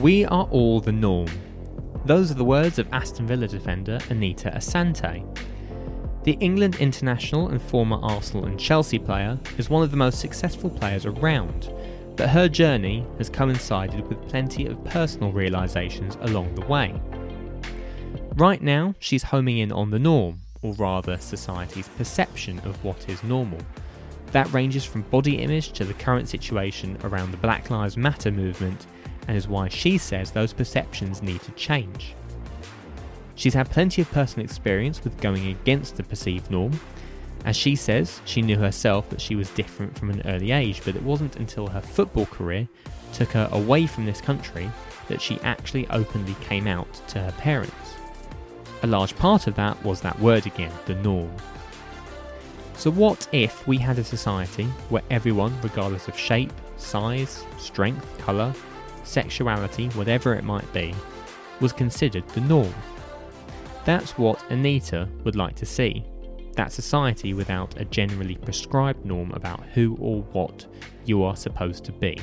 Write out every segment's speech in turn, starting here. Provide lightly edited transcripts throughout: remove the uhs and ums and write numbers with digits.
We are all the norm. Those are the words of Aston Villa defender Anita Asante. The England international and former Arsenal and Chelsea player is one of the most successful players around, but her journey has coincided with plenty of personal realisations along the way. Right now, she's homing in on the norm, or rather society's perception of what is normal. That ranges from body image to the current situation around the Black Lives Matter movement, and is why she says those perceptions need to change. She's had plenty of personal experience with going against the perceived norm. As she says, she knew herself that she was different from an early age, but it wasn't until her football career took her away from this country that she actually openly came out to her parents. A large part of that was that word again, the norm. So what if we had a society where everyone, regardless of shape, size, strength, colour, sexuality, whatever it might be, was considered the norm? That's what Anita would like to see. That society without a generally prescribed norm about who or what you are supposed to be.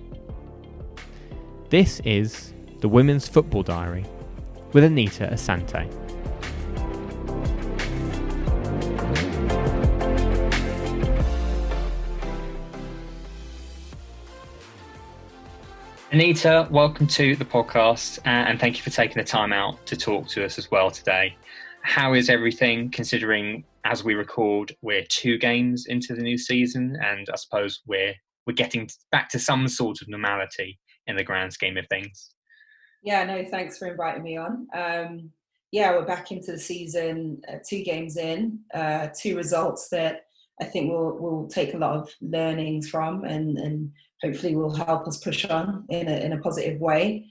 This is the Women's Football Diary with Anita Asante. Anita, welcome to the podcast and thank you for taking the time out to talk to us as well today. How is everything, considering as we record we're 2 games into the new season and I suppose we're getting back to some sort of normality in the grand scheme of things? Yeah, no, thanks for inviting me on. We're back into the season, 2 games in, 2 results that I think we'll take a lot of learnings from and hopefully will help us push on in a positive way.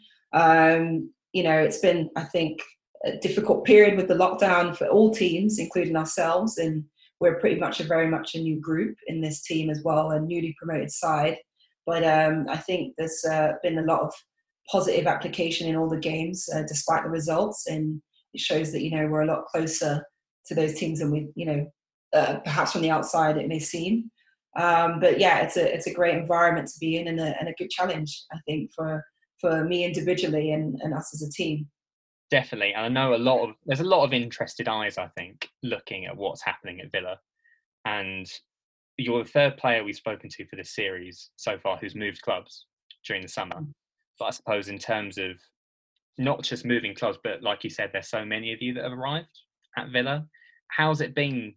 It's been, I think, a difficult period with the lockdown for all teams, including ourselves, and we're pretty much very much a new group in this team as well, a newly promoted side. But I think there's been a lot of positive application in all the games, despite the results, and it shows that we're a lot closer to those teams than we perhaps from the outside it may seem. But yeah, it's a great environment to be in and a good challenge, I think, for me individually and us as a team. Definitely, and I know there's a lot of interested eyes, I think, looking at what's happening at Villa. And you're the 3rd player we've spoken to for this series so far who's moved clubs during the summer. But I suppose in terms of not just moving clubs, but like you said, there's so many of you that have arrived at Villa. How's it been,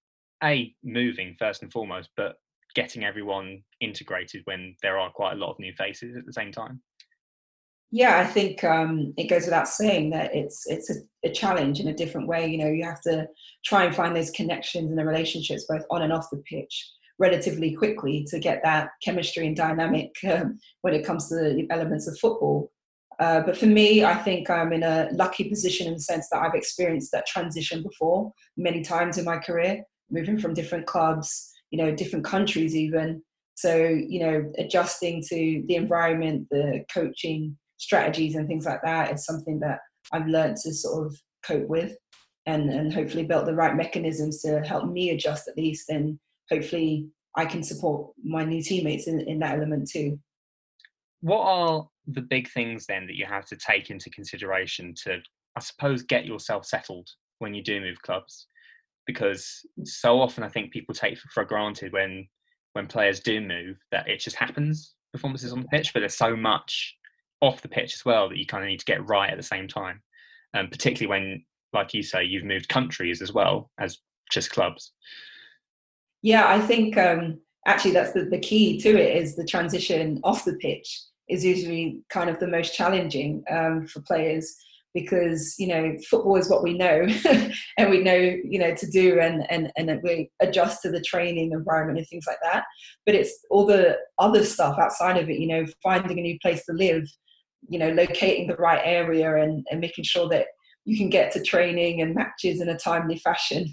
moving first and foremost, but getting everyone integrated when there are quite a lot of new faces at the same time? Yeah, I think it goes without saying that it's a challenge in a different way. You have to try and find those connections and the relationships both on and off the pitch relatively quickly to get that chemistry and dynamic when it comes to the elements of football. But for me, I think I'm in a lucky position in the sense that I've experienced that transition before many times in my career, moving from different clubs, different countries even. So, adjusting to the environment, the coaching strategies and things like that is something that I've learned to sort of cope with and hopefully built the right mechanisms to help me adjust at least, and hopefully I can support my new teammates in that element too. What are the big things then that you have to take into consideration to, I suppose, get yourself settled when you do move clubs? Because so often I think people take for granted when players do move that it just happens, performances on the pitch, but there's so much off the pitch as well that you kind of need to get right at the same time, particularly when, like you say, you've moved countries as well as just clubs. Yeah, I think actually that's the key to it, is the transition off the pitch is usually kind of the most challenging for players, because football is what we know and we know to do, and we adjust to the training environment and things like that. But it's all the other stuff outside of it, finding a new place to live, locating the right area and making sure that you can get to training and matches in a timely fashion.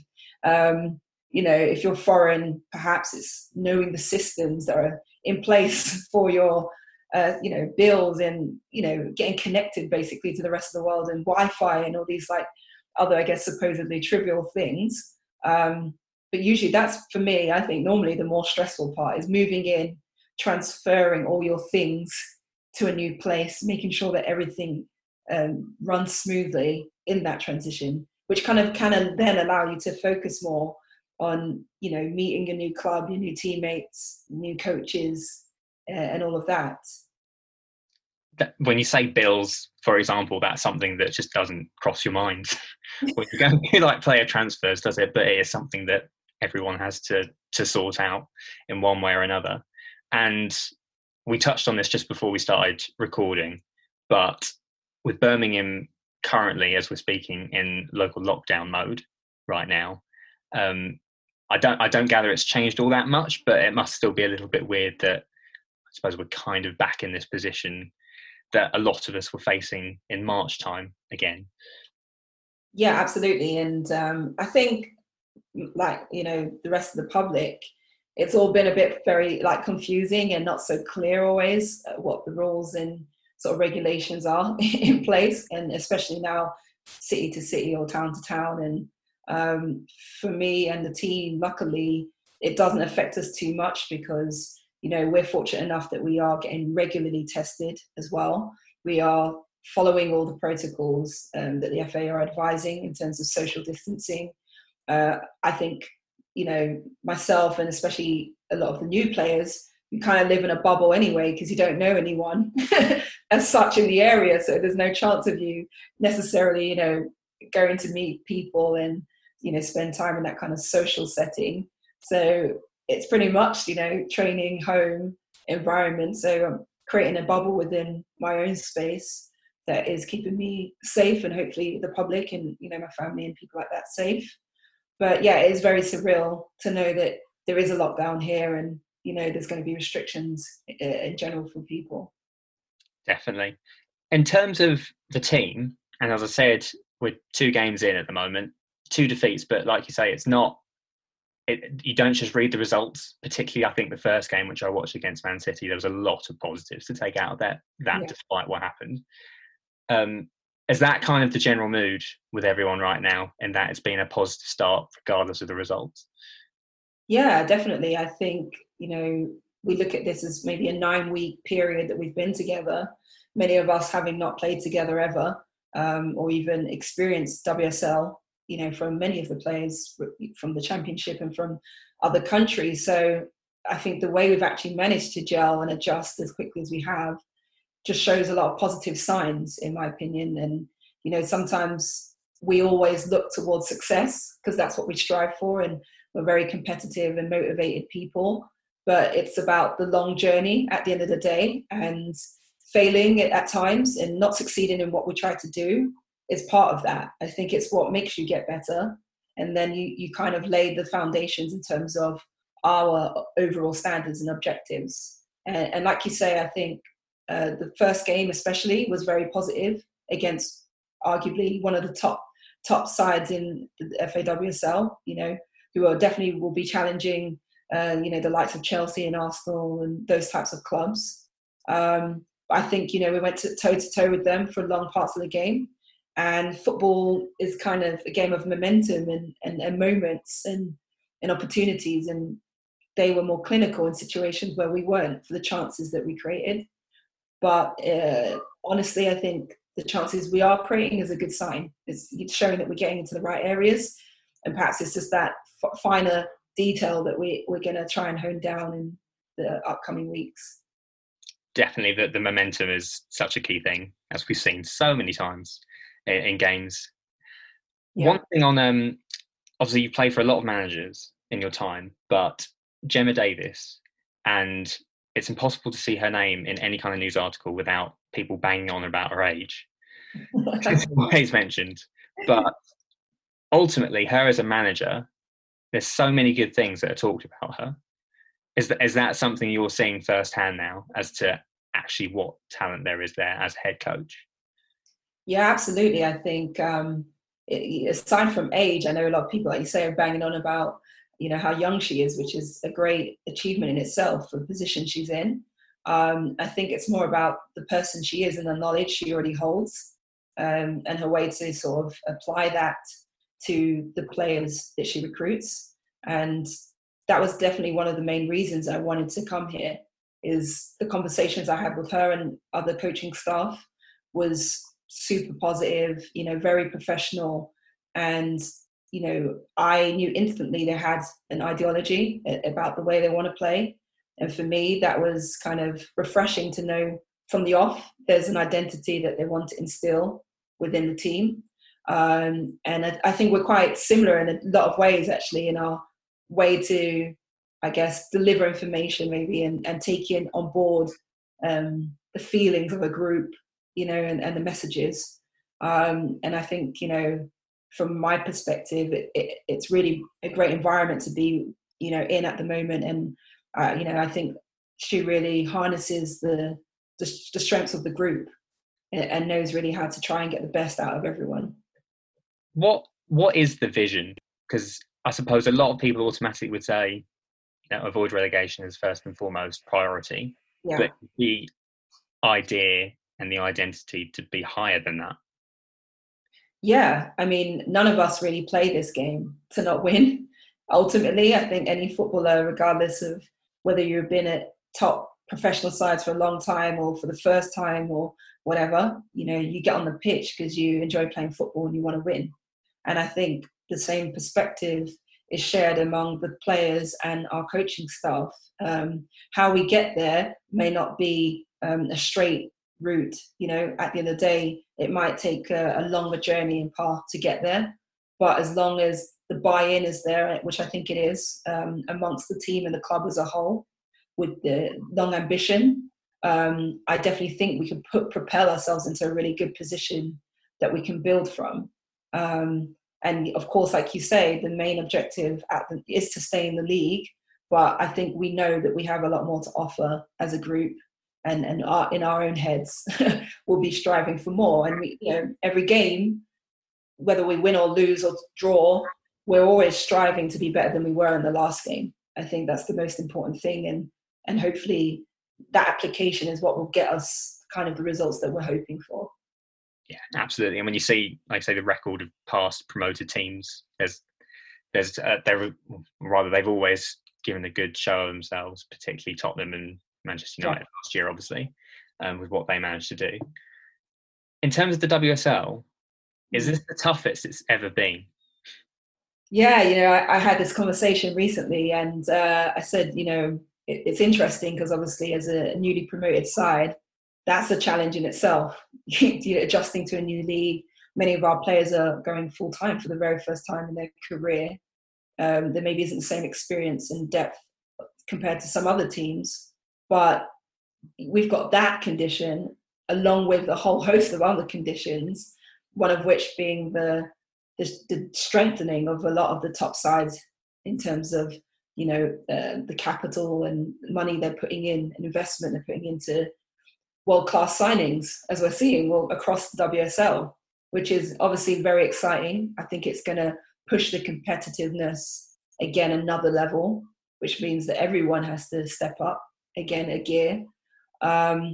If you're foreign, perhaps it's knowing the systems that are in place for your bills and, getting connected basically to the rest of the world, and Wi-Fi and all these like other, I guess, supposedly trivial things. But usually that's, for me, I think normally the more stressful part is moving in, transferring all your things to a new place, making sure that everything runs smoothly in that transition, which kind of then allow you to focus more on, you know, meeting your new club, your new teammates, new coaches, and all of that. When you say bills, for example, that's something that just doesn't cross your mind when you go like player transfers, does it? But it is something that everyone has to sort out in one way or another. And we touched on this just before we started recording, but with Birmingham currently, as we're speaking, in local lockdown mode right now, I don't gather it's changed all that much, but it must still be a little bit weird that I suppose we're kind of back in this position that a lot of us were facing in March time again. Yeah, absolutely. And I think, like, you know, the rest of the public, it's all been a bit very like confusing and not so clear always what the rules and sort of regulations are in place, and especially now city to city or town to town. And for me and the team, luckily, it doesn't affect us too much because, you know, we're fortunate enough that we are getting regularly tested as well. We are following all the protocols that the FA are advising in terms of social distancing. I think, you know, myself and especially a lot of the new players, you kind of live in a bubble anyway because you don't know anyone as such in the area. So there's no chance of you necessarily, you know, going to meet people and, you know, spend time in that kind of social setting. So it's pretty much, you know, training home environment. So I'm creating a bubble within my own space that is keeping me safe, and hopefully the public and, you know, my family and people like that safe. But yeah, it is very surreal to know that there is a lockdown here, and, you know, there's going to be restrictions in general for people. Definitely. In terms of the team, and as I said, we're 2 games in at the moment, 2 defeats, but like you say, it's not, you don't just read the results. Particularly, I think the first game, which I watched against Man City, there was a lot of positives to take out of that yeah. Despite what happened. Is that kind of the general mood with everyone right now, in that it's been a positive start regardless of the results? Yeah, definitely. I think, you know, we look at this as maybe a 9-week period that we've been together, many of us having not played together ever, or even experienced WSL, you know, from many of the players from the championship and from other countries. So I think the way we've actually managed to gel and adjust as quickly as we have just shows a lot of positive signs, in my opinion. And, you know, sometimes we always look towards success because that's what we strive for, and we're very competitive and motivated people. But it's about the long journey at the end of the day, and failing at times and not succeeding in what we try to do is part of that. I think it's what makes you get better. And then you kind of lay the foundations in terms of our overall standards and objectives. And like you say, I think the first game especially was very positive against arguably one of the top sides in the FAWSL, you know, who are definitely will be challenging, you know, the likes of Chelsea and Arsenal and those types of clubs. I think, you know, we went toe to toe with them for long parts of the game. And football is kind of a game of momentum and moments and opportunities. And they were more clinical in situations where we weren't, for the chances that we created. But honestly, I think the chances we are creating is a good sign. It's showing that we're getting into the right areas. And perhaps it's just that finer detail that we're going to try and hone down in the upcoming weeks. Definitely, the momentum is such a key thing, as we've seen so many times in games. Yeah. One thing on, obviously you play for a lot of managers in your time, but Gemma Davies, and it's impossible to see her name in any kind of news article without people banging on about her age. It's always mentioned. But ultimately, her as a manager, there's so many good things that are talked about her. Is that something you're seeing firsthand now as to actually what talent there is there as head coach? Yeah, absolutely. I think aside from age, I know a lot of people, like you say, are banging on about, you know, how young she is, which is a great achievement in itself for the position she's in. I think it's more about the person she is and the knowledge she already holds, and her way to sort of apply that to the players that she recruits. And that was definitely one of the main reasons I wanted to come here, is the conversations I had with her and other coaching staff was super positive, very professional. And, I knew instantly they had an ideology about the way they want to play. And for me, that was kind of refreshing to know from the off, there's an identity that they want to instill within the team. And I think we're quite similar in a lot of ways, actually, in our way to, I guess, deliver information maybe and take in on board the feelings of a group, and the messages. And I think, from my perspective, it's really a great environment to be, in at the moment. And, I think she really harnesses the strengths of the group and knows really how to try and get the best out of everyone. What is the vision? Because I suppose a lot of people automatically would say, avoid relegation is first and foremost priority. Yeah. But the idea and the identity to be higher than that. Yeah, I mean, none of us really play this game to not win. Ultimately, I think any footballer, regardless of whether you've been at top professional sides for a long time or for the first time or whatever, you get on the pitch because you enjoy playing football and you want to win. And I think the same perspective is shared among the players and our coaching staff. How we get there may not be a straight route. At the end of the day, it might take a longer journey and path to get there. But as long as the buy-in is there, which I think it is, amongst the team and the club as a whole, with the long ambition, I definitely think we can propel ourselves into a really good position that we can build from. And of course, like you say, the main objective is to stay in the league. But I think we know that we have a lot more to offer as a group, and in our own heads, we'll be striving for more. And we, every game, whether we win or lose or draw, we're always striving to be better than we were in the last game. I think that's the most important thing, and hopefully that application is what will get us kind of the results that we're hoping for. Yeah, absolutely. And when you see, like I say, the record of past promoted teams, they've always given a good show of themselves, particularly Tottenham and Manchester United last year, obviously, with what they managed to do. In terms of the WSL, is this the toughest it's ever been? Yeah, I had this conversation recently, and I said, it's interesting because obviously as a newly promoted side, that's a challenge in itself. Adjusting to a new league. Many of our players are going full time for the very first time in their career. There maybe isn't the same experience and depth compared to some other teams, but we've got that condition along with a whole host of other conditions, one of which being the strengthening of a lot of the top sides in terms of the capital and money they're putting in, and investment they're putting into world-class signings, as we're seeing across the WSL, which is obviously very exciting. I think it's going to push the competitiveness again another level, which means that everyone has to step up again a gear. And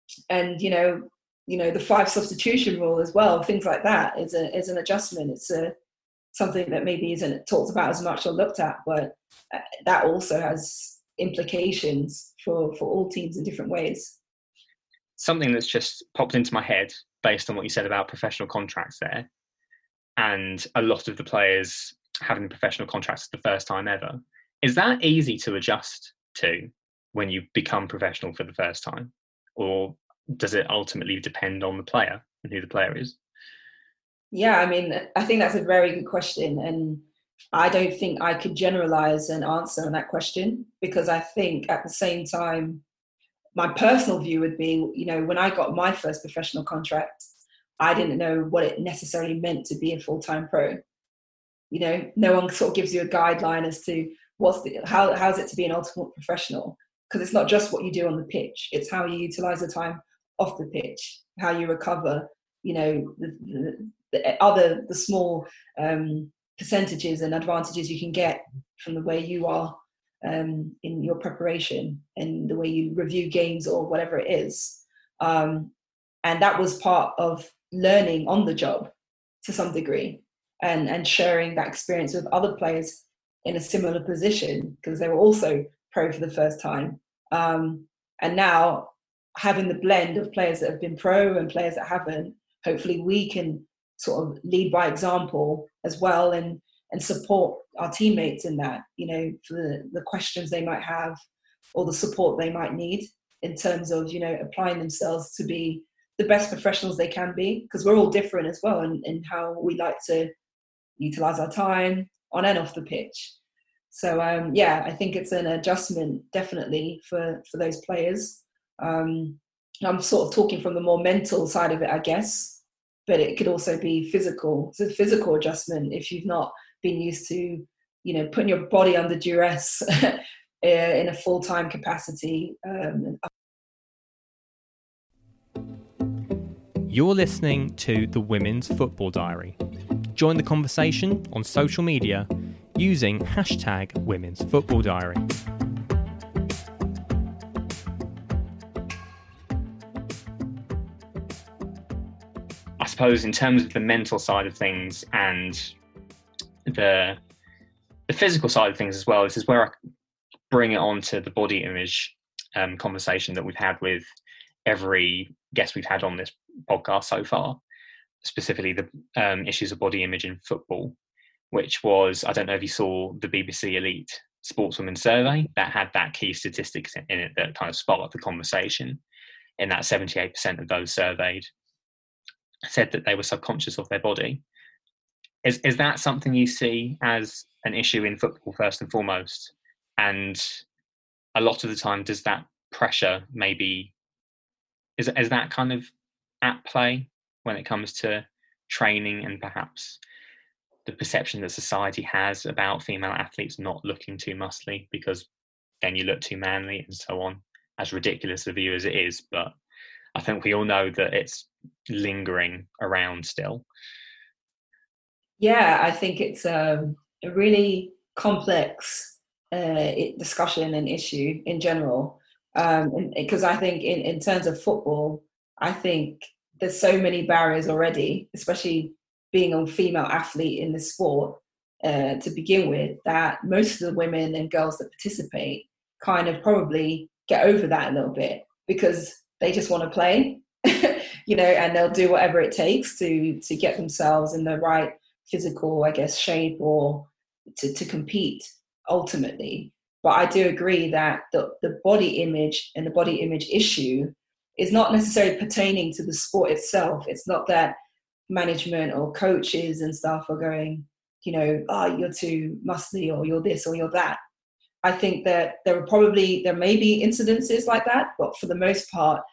the 5 substitution rule as well, things like that is an adjustment. It's something that maybe isn't talked about as much or looked at, but that also has implications for all teams in different ways. Something that's just popped into my head based on what you said about professional contracts there, and a lot of the players having professional contracts for the first time ever. Is that easy to adjust to when you become professional for the first time? Or does it ultimately depend on the player and who the player is? Yeah, I mean, I think that's a very good question. And I don't think I could generalize an answer on that question, because I think at the same time, my personal view would be, when I got my first professional contract, I didn't know what it necessarily meant to be a full-time pro. No one sort of gives you a guideline as to how's it to be an ultimate professional, because it's not just what you do on the pitch, it's how you utilize the time off the pitch, how you recover, the small percentages and advantages you can get from the way you are in your preparation and the way you review games or whatever it is. And that was part of learning on the job to some degree, and sharing that experience with other players in a similar position, because they were also pro for the first time. And now having the blend of players that have been pro and players that haven't, hopefully we can sort of lead by example as well, and support our teammates in that, for the questions they might have or the support they might need in terms of, applying themselves to be the best professionals they can be, because we're all different as well in how we like to utilize our time on and off the pitch. So I think it's an adjustment definitely for those players. I'm sort of talking from the more mental side of it, I guess, but it could also be physical. It's a physical adjustment if you've not been used to, putting your body under duress in a full-time capacity. You're listening to the Women's Football Diary. Join the conversation on social media using hashtag Women's Football Diary. I suppose in terms of the mental side of things and the physical side of things as well, this is where I bring it on to the body image conversation that we've had with every guest we've had on this podcast so far, specifically the issues of body image in football, which was, I don't know if you saw the BBC Elite Sportswomen survey that had that key statistics in it that kind of sparked the conversation, in that 78% of those surveyed said that they were subconscious of their body. Is that something you see as an issue in football first and foremost? And a lot of the time, does that pressure maybe, is that kind of at play when it comes to training and perhaps the perception that society has about female athletes not looking too muscly because then you look too manly and so on, as ridiculous a view as it is? But I think we all know that it's lingering around still. Yeah, I think it's a really complex discussion and issue in general. Because I think in terms of football, I think there's so many barriers already, especially being a female athlete in the sport to begin with, that most of the women and girls that participate kind of probably get over that a little bit because they just want to play, and they'll do whatever it takes to get themselves in the right physical, I guess, shape or to compete ultimately. But I do agree that the body image and the body image issue is not necessarily pertaining to the sport itself. It's not that management or coaches and stuff are going, you're too muscly or you're this or you're that. I think that there may be incidences like that, but for the most part,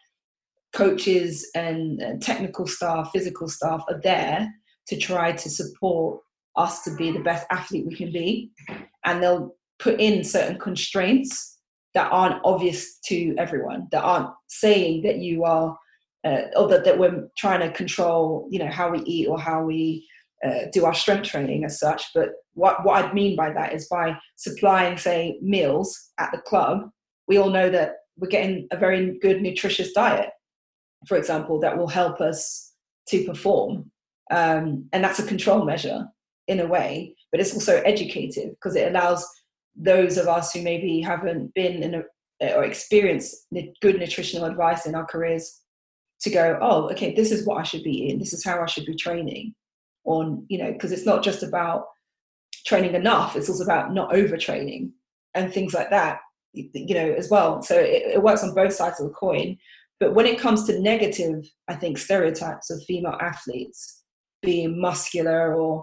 coaches and technical staff, physical staff are there to try to support us to be the best athlete we can be. And they'll put in certain constraints that aren't obvious to everyone, that aren't saying that you are, or that we're trying to control, how we eat or how we do our strength training as such. But what I mean by that is by supplying, say, meals at the club, we all know that we're getting a very good nutritious diet, for example, that will help us to perform. And that's a control measure in a way, but it's also educative because it allows those of us who maybe haven't been or experienced good nutritional advice in our careers to go, oh, okay, this is what I should be eating. This is how I should be training. Or, because it's not just about training enough. It's also about not overtraining and things like that, as well. So it works on both sides of the coin. But when it comes to negative, I think, stereotypes of female athletes being muscular or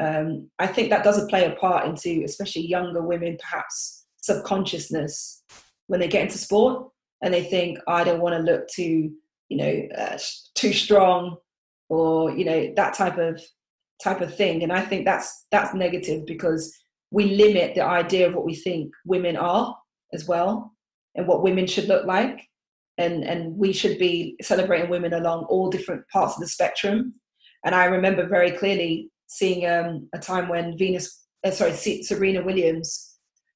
I think that does play a part into, especially younger women, perhaps subconsciousness when they get into sport and they think, I don't want to look too, too strong or, that type of thing. And I think that's negative because we limit the idea of what we think women are as well and what women should look like. And we should be celebrating women along all different parts of the spectrum. And I remember very clearly seeing a time when Serena Williams,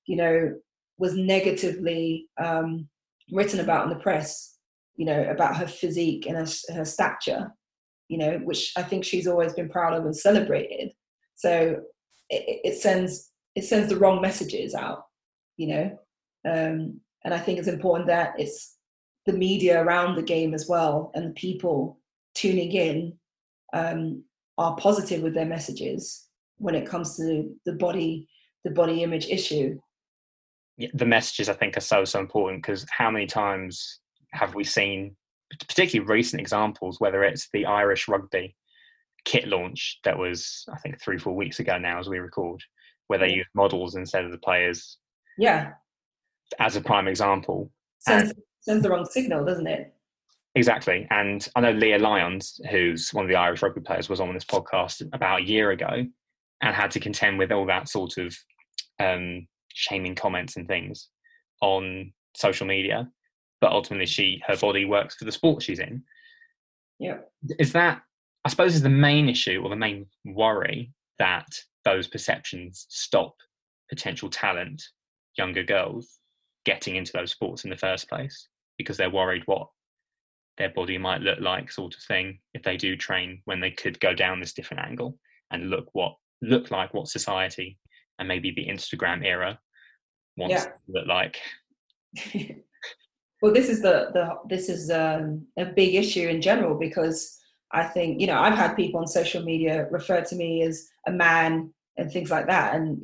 was negatively written about in the press, about her physique and her stature, which I think she's always been proud of and celebrated. So it sends the wrong messages out, and I think it's important that it's the media around the game as well, and the people tuning in are positive with their messages when it comes to the body image issue. Yeah, the messages, I think, are so important, because how many times have we seen, particularly recent examples, whether it's the Irish rugby kit launch that was, I think, 3-4 weeks ago now as we record, where they use models instead of the players. Yeah. As a prime example. Sends the wrong signal, doesn't it? Exactly. And I know Leah Lyons, who's one of the Irish rugby players, was on this podcast about a year ago and had to contend with all that sort of shaming comments and things on social media. But ultimately, her body works for the sport she's in. Yeah. Is that, I suppose, is the main issue or the main worry, that those perceptions stop potential talent, younger girls, getting into those sports in the first place, because they're worried what their body might look like, sort of thing, if they do train, when they could go down this different angle and look like what society and maybe the Instagram era wants to look like. Well, this is a big issue in general, because I think, I've had people on social media refer to me as a man and things like that, and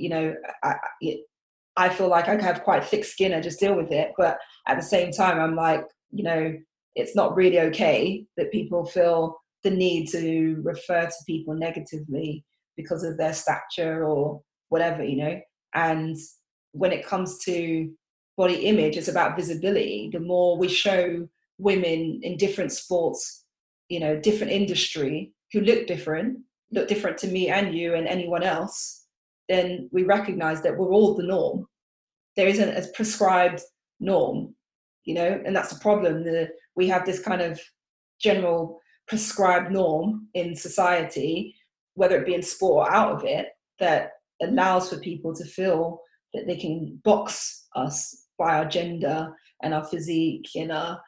I feel like I have quite thick skin. I just deal with it, but at the same time, I'm like, it's not really okay that people feel the need to refer to people negatively because of their stature or whatever, And when it comes to body image, it's about visibility. The more we show women in different sports, different industry, who look different to me and you and anyone else, then we recognize that we're all the norm. There isn't a prescribed norm, and that's the problem. We have this kind of general prescribed norm in society, whether it be in sport or out of it, that allows for people to feel that they can box us by our gender and our physique and our,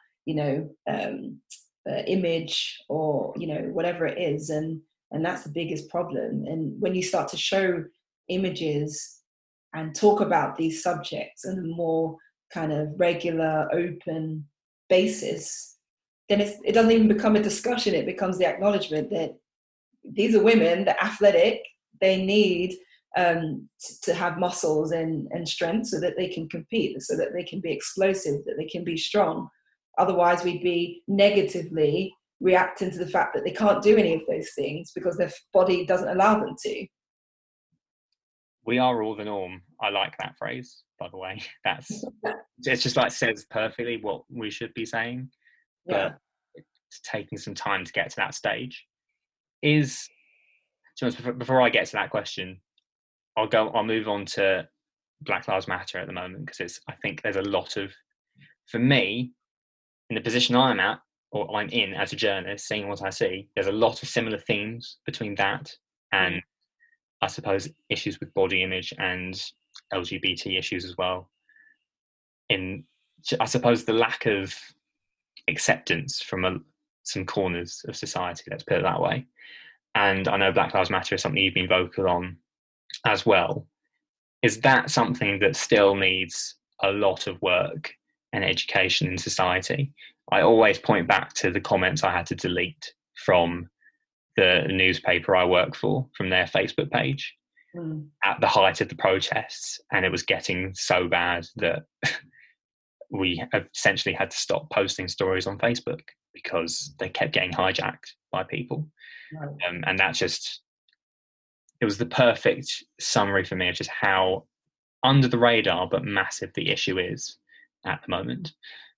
image, or, whatever it is. And that's the biggest problem. And when you start to show images and talk about these subjects on a more kind of regular, open basis, then it doesn't even become a discussion. It becomes the acknowledgement that these are women, they're athletic, they need to have muscles and strength so that they can compete, so that they can be explosive, that they can be strong. Otherwise, we'd be negatively reacting to the fact that they can't do any of those things because their body doesn't allow them to. We are all the norm. I like that phrase, by the way. It's just like says perfectly what we should be saying. Yeah. But it's taking some time to get to that stage. Before I get to that question, I'll move on to Black Lives Matter at the moment, because I think there's a lot of, for me, in the position I'm at, or I'm in as a journalist, seeing what I see, there's a lot of similar themes between that and I suppose issues with body image and LGBT issues as well. In, I suppose, the lack of acceptance from some corners of society, let's put it that way. And I know Black Lives Matter is something you've been vocal on as well. Is that something that still needs a lot of work and education in society? I always point back to the comments I had to delete from the newspaper I work for, from their Facebook page at the height of the protests, and it was getting so bad that we essentially had to stop posting stories on Facebook because they kept getting hijacked by people. Right. And that it was the perfect summary for me of just how under the radar but massive the issue is at the moment.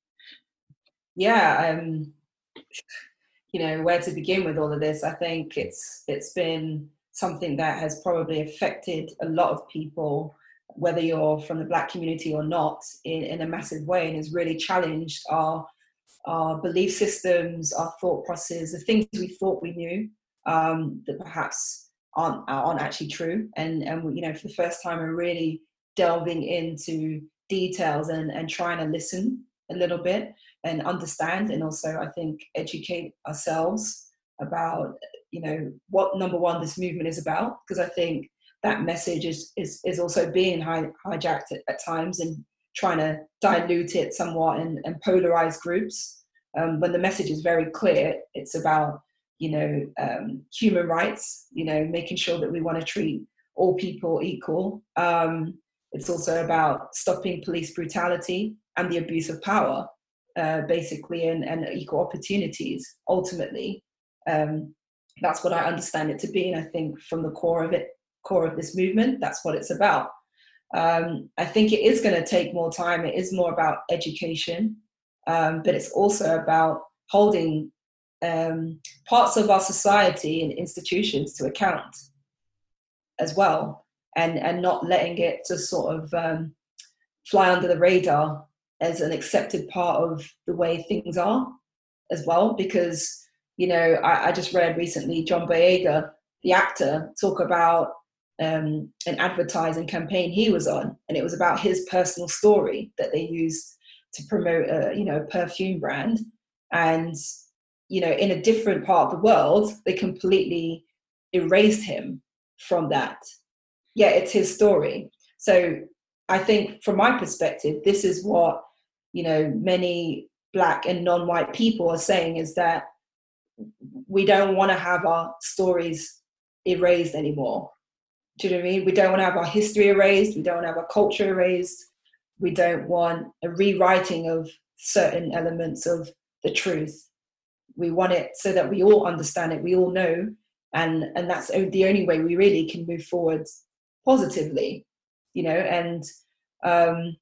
Yeah, where to begin with all of this? I think it's been something that has probably affected a lot of people, whether you're from the Black community or not, in a massive way, and has really challenged our belief systems, our thought processes, the things we thought we knew that perhaps aren't actually true. And for the first time, we're really delving into details and trying to listen a little bit and understand, and also I think educate ourselves about what, number one, this movement is about, because I think that message is also being hijacked at times and trying to dilute it somewhat and polarize groups. When the message is very clear, it's about, human rights, making sure that we want to treat all people equal. It's also about stopping police brutality and the abuse of power, basically, and equal opportunities, ultimately. That's what I understand it to be. And I think from the core of this movement, that's what it's about. I think it is going to take more time. It is more about education, but it's also about holding parts of our society and institutions to account as well, and not letting it just sort of fly under the radar as an accepted part of the way things are as well. Because, I just read recently John Boyega, the actor, talk about an advertising campaign he was on, and it was about his personal story that they used to promote a perfume brand. And in a different part of the world, they completely erased him from that. Yeah, it's his story. So I think from my perspective, this is what many Black and non-white people are saying, is that we don't want to have our stories erased anymore. Do you know what I mean? We don't want to have our history erased. We don't want to have our culture erased. We don't want a rewriting of certain elements of the truth. We want it so that we all understand it, we all know, and that's the only way we really can move forward positively, and and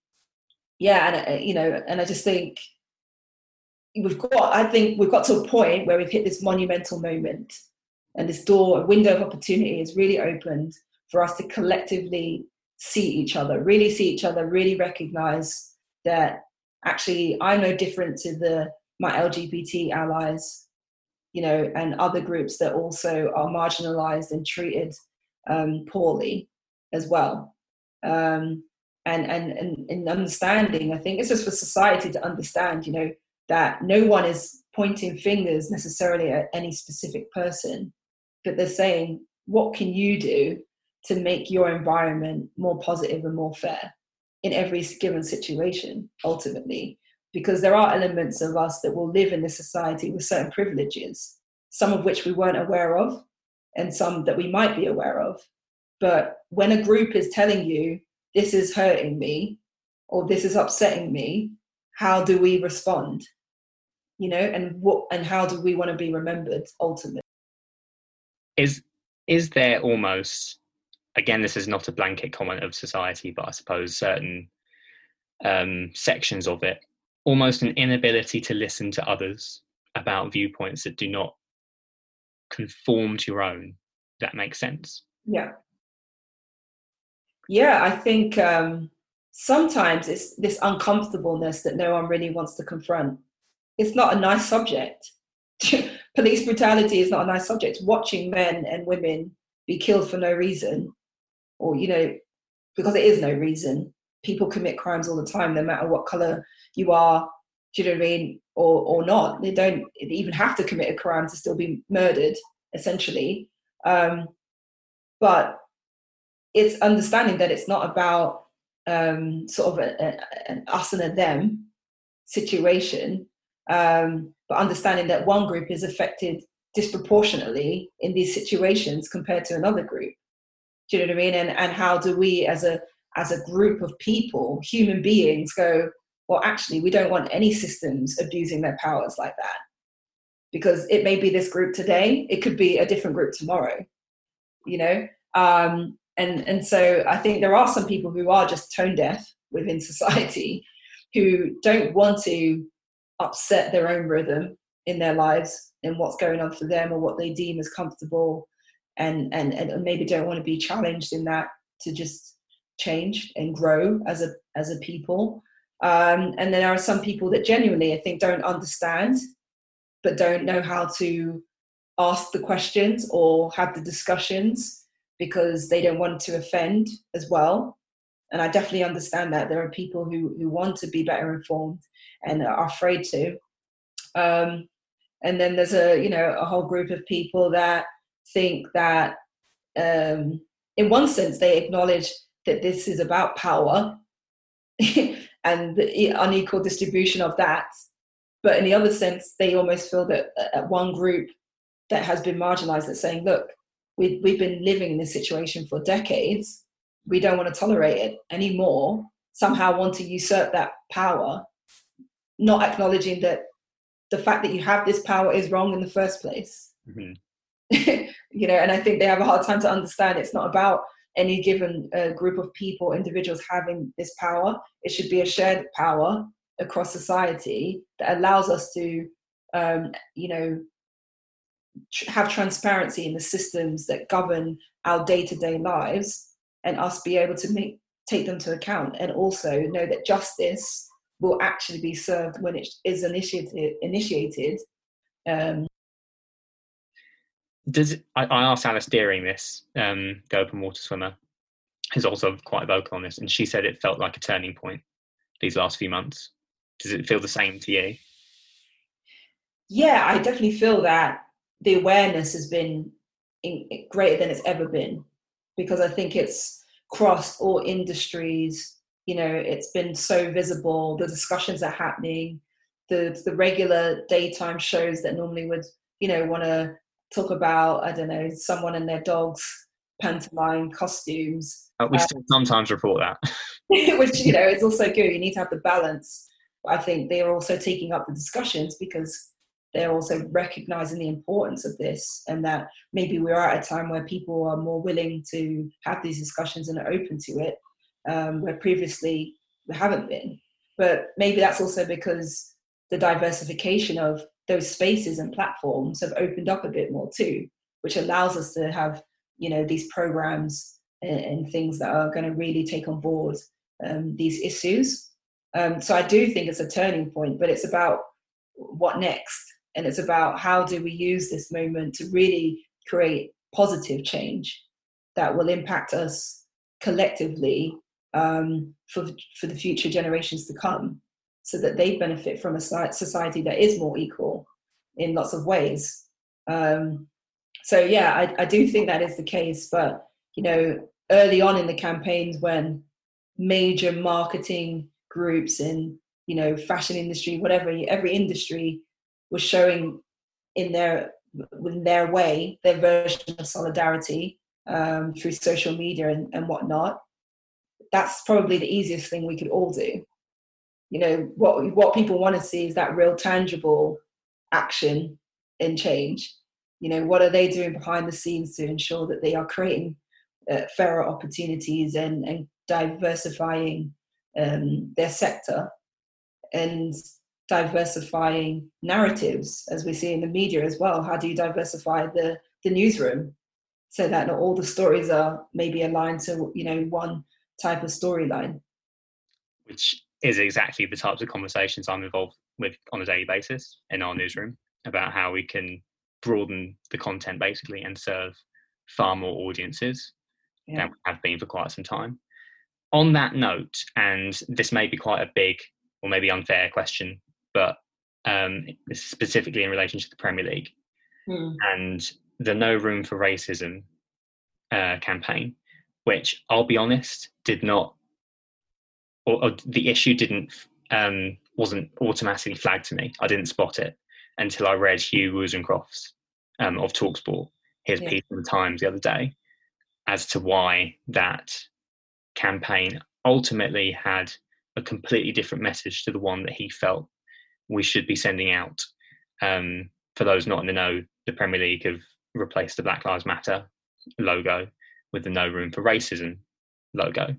I just think we've got to a point where we've hit this monumental moment, and this window of opportunity is really opened for us to collectively see each other, really recognize that actually I'm no different to my LGBT allies, and other groups that also are marginalized and treated poorly as well. And understanding, I think it's just for society to understand, that no one is pointing fingers necessarily at any specific person, but they're saying, what can you do to make your environment more positive and more fair in every given situation, ultimately? Because there are elements of us that will live in this society with certain privileges, some of which we weren't aware of, and some that we might be aware of. But when a group is telling you, this is hurting me, or this is upsetting me, how do we respond? And how do we want to be remembered ultimately? Is there almost, again, this is not a blanket comment of society, but I suppose certain sections of it, almost an inability to listen to others about viewpoints that do not conform to your own? That makes sense. Yeah, I think sometimes it's this uncomfortableness that no one really wants to confront. It's not a nice subject. Police brutality is not a nice subject. Watching men and women be killed for no reason, or, because it is no reason. People commit crimes all the time, no matter what color you are, do you know what I mean, or not. They don't even have to commit a crime to still be murdered, essentially. But it's understanding that it's not about sort of an us and a them situation, but understanding that one group is affected disproportionately in these situations compared to another group. Do you know what I mean? And how do we, as a group of people, human beings, go, well, actually, we don't want any systems abusing their powers like that. Because it may be this group today, it could be a different group tomorrow, And so I think there are some people who are just tone deaf within society, who don't want to upset their own rhythm in their lives and what's going on for them, or what they deem as comfortable, and maybe don't want to be challenged in that, to just change and grow as a people. And then there are some people that genuinely, I think, don't understand, but don't know how to ask the questions or have the discussions, because they don't want to offend as well. And I definitely understand that there are people who want to be better informed and are afraid to. And then there's a whole group of people that think that, in one sense, they acknowledge that this is about power, and the unequal distribution of that. But in the other sense, they almost feel that one group that has been marginalized that's saying, look, we've been living in this situation for decades. We don't want to tolerate it anymore. Somehow want to usurp that power, not acknowledging that the fact that you have this power is wrong in the first place. Mm-hmm. And I think they have a hard time to understand it's not about any given group of people, individuals having this power. It should be a shared power across society that allows us to, have transparency in the systems that govern our day-to-day lives, and us be able to take them to account, and also know that justice will actually be served when it is initiated. I asked Alice Deering this, the open water swimmer, who's also quite vocal on this, and she said it felt like a turning point these last few months. Does it feel the same to you? Yeah, I definitely feel that the awareness has been greater than it's ever been, because I think it's crossed all industries. It's been so visible. The discussions are happening. The regular daytime shows that normally would, want to talk about, I don't know, someone and their dogs, pantomime costumes. We still sometimes report that. Which, is also good. You need to have the balance. I think they are also taking up the discussions because they're also recognizing the importance of this, and that maybe we are at a time where people are more willing to have these discussions and are open to it, where previously we haven't been. But maybe that's also because the diversification of those spaces and platforms have opened up a bit more too, which allows us to have, these programs and things that are going to really take on board these issues. So I do think it's a turning point, but it's about what next. And it's about how do we use this moment to really create positive change that will impact us collectively for the future generations to come, so that they benefit from a society that is more equal in lots of ways. So yeah, I do think that is the case. But, early on in the campaigns, when major marketing groups in, fashion industry, whatever, every industry was showing in their way, their version of solidarity through social media and whatnot, that's probably the easiest thing we could all do. What people want to see is that real tangible action and change. What are they doing behind the scenes to ensure that they are creating fairer opportunities and diversifying their sector, and diversifying narratives, as we see in the media as well. How do you diversify the newsroom so that not all the stories are maybe aligned to, one type of storyline? Which is exactly the types of conversations I'm involved with on a daily basis in our newsroom, about how we can broaden the content basically and serve far more audiences than we have been for quite some time. On that note, and this may be quite a big or maybe unfair question, but this is specifically in relation to the Premier League and the No Room for Racism campaign, which I'll be honest, did not, or the issue wasn't automatically flagged to me. I didn't spot it until I read Hugh Wozencroft's of TalkSport, his piece in the Times the other day, as to why that campaign ultimately had a completely different message to the one that he felt we should be sending out. For those not in the know, the Premier League have replaced the Black Lives Matter logo with the No Room for Racism logo.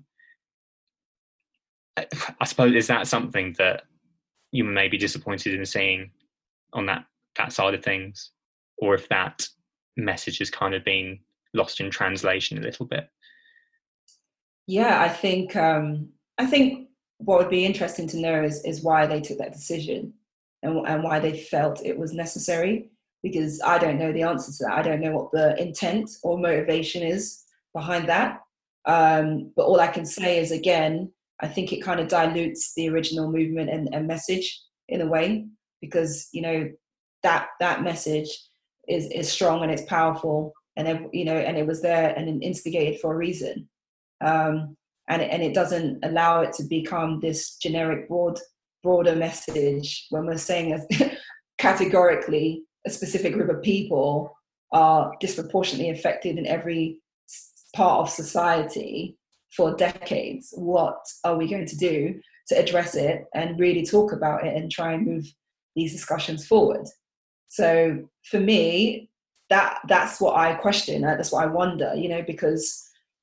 I suppose, is that something that you may be disappointed in seeing on that side of things, or if that message has kind of been lost in translation a little bit? Yeah, I think what would be interesting to know is why they took that decision and why they felt it was necessary, because I don't know the answer to that. I don't know what the intent or motivation is behind that. But all I can say is, again, I think it kind of dilutes the original movement and message in a way, because, that message is strong and it's powerful, and, and it was there and instigated for a reason. and it doesn't allow it to become this generic broader message when we're saying as categorically a specific group of people are disproportionately affected in every part of society for decades. What are we going to do to address it and really talk about it and try and move these discussions forward? So for me, that's what I question. That's what I wonder, because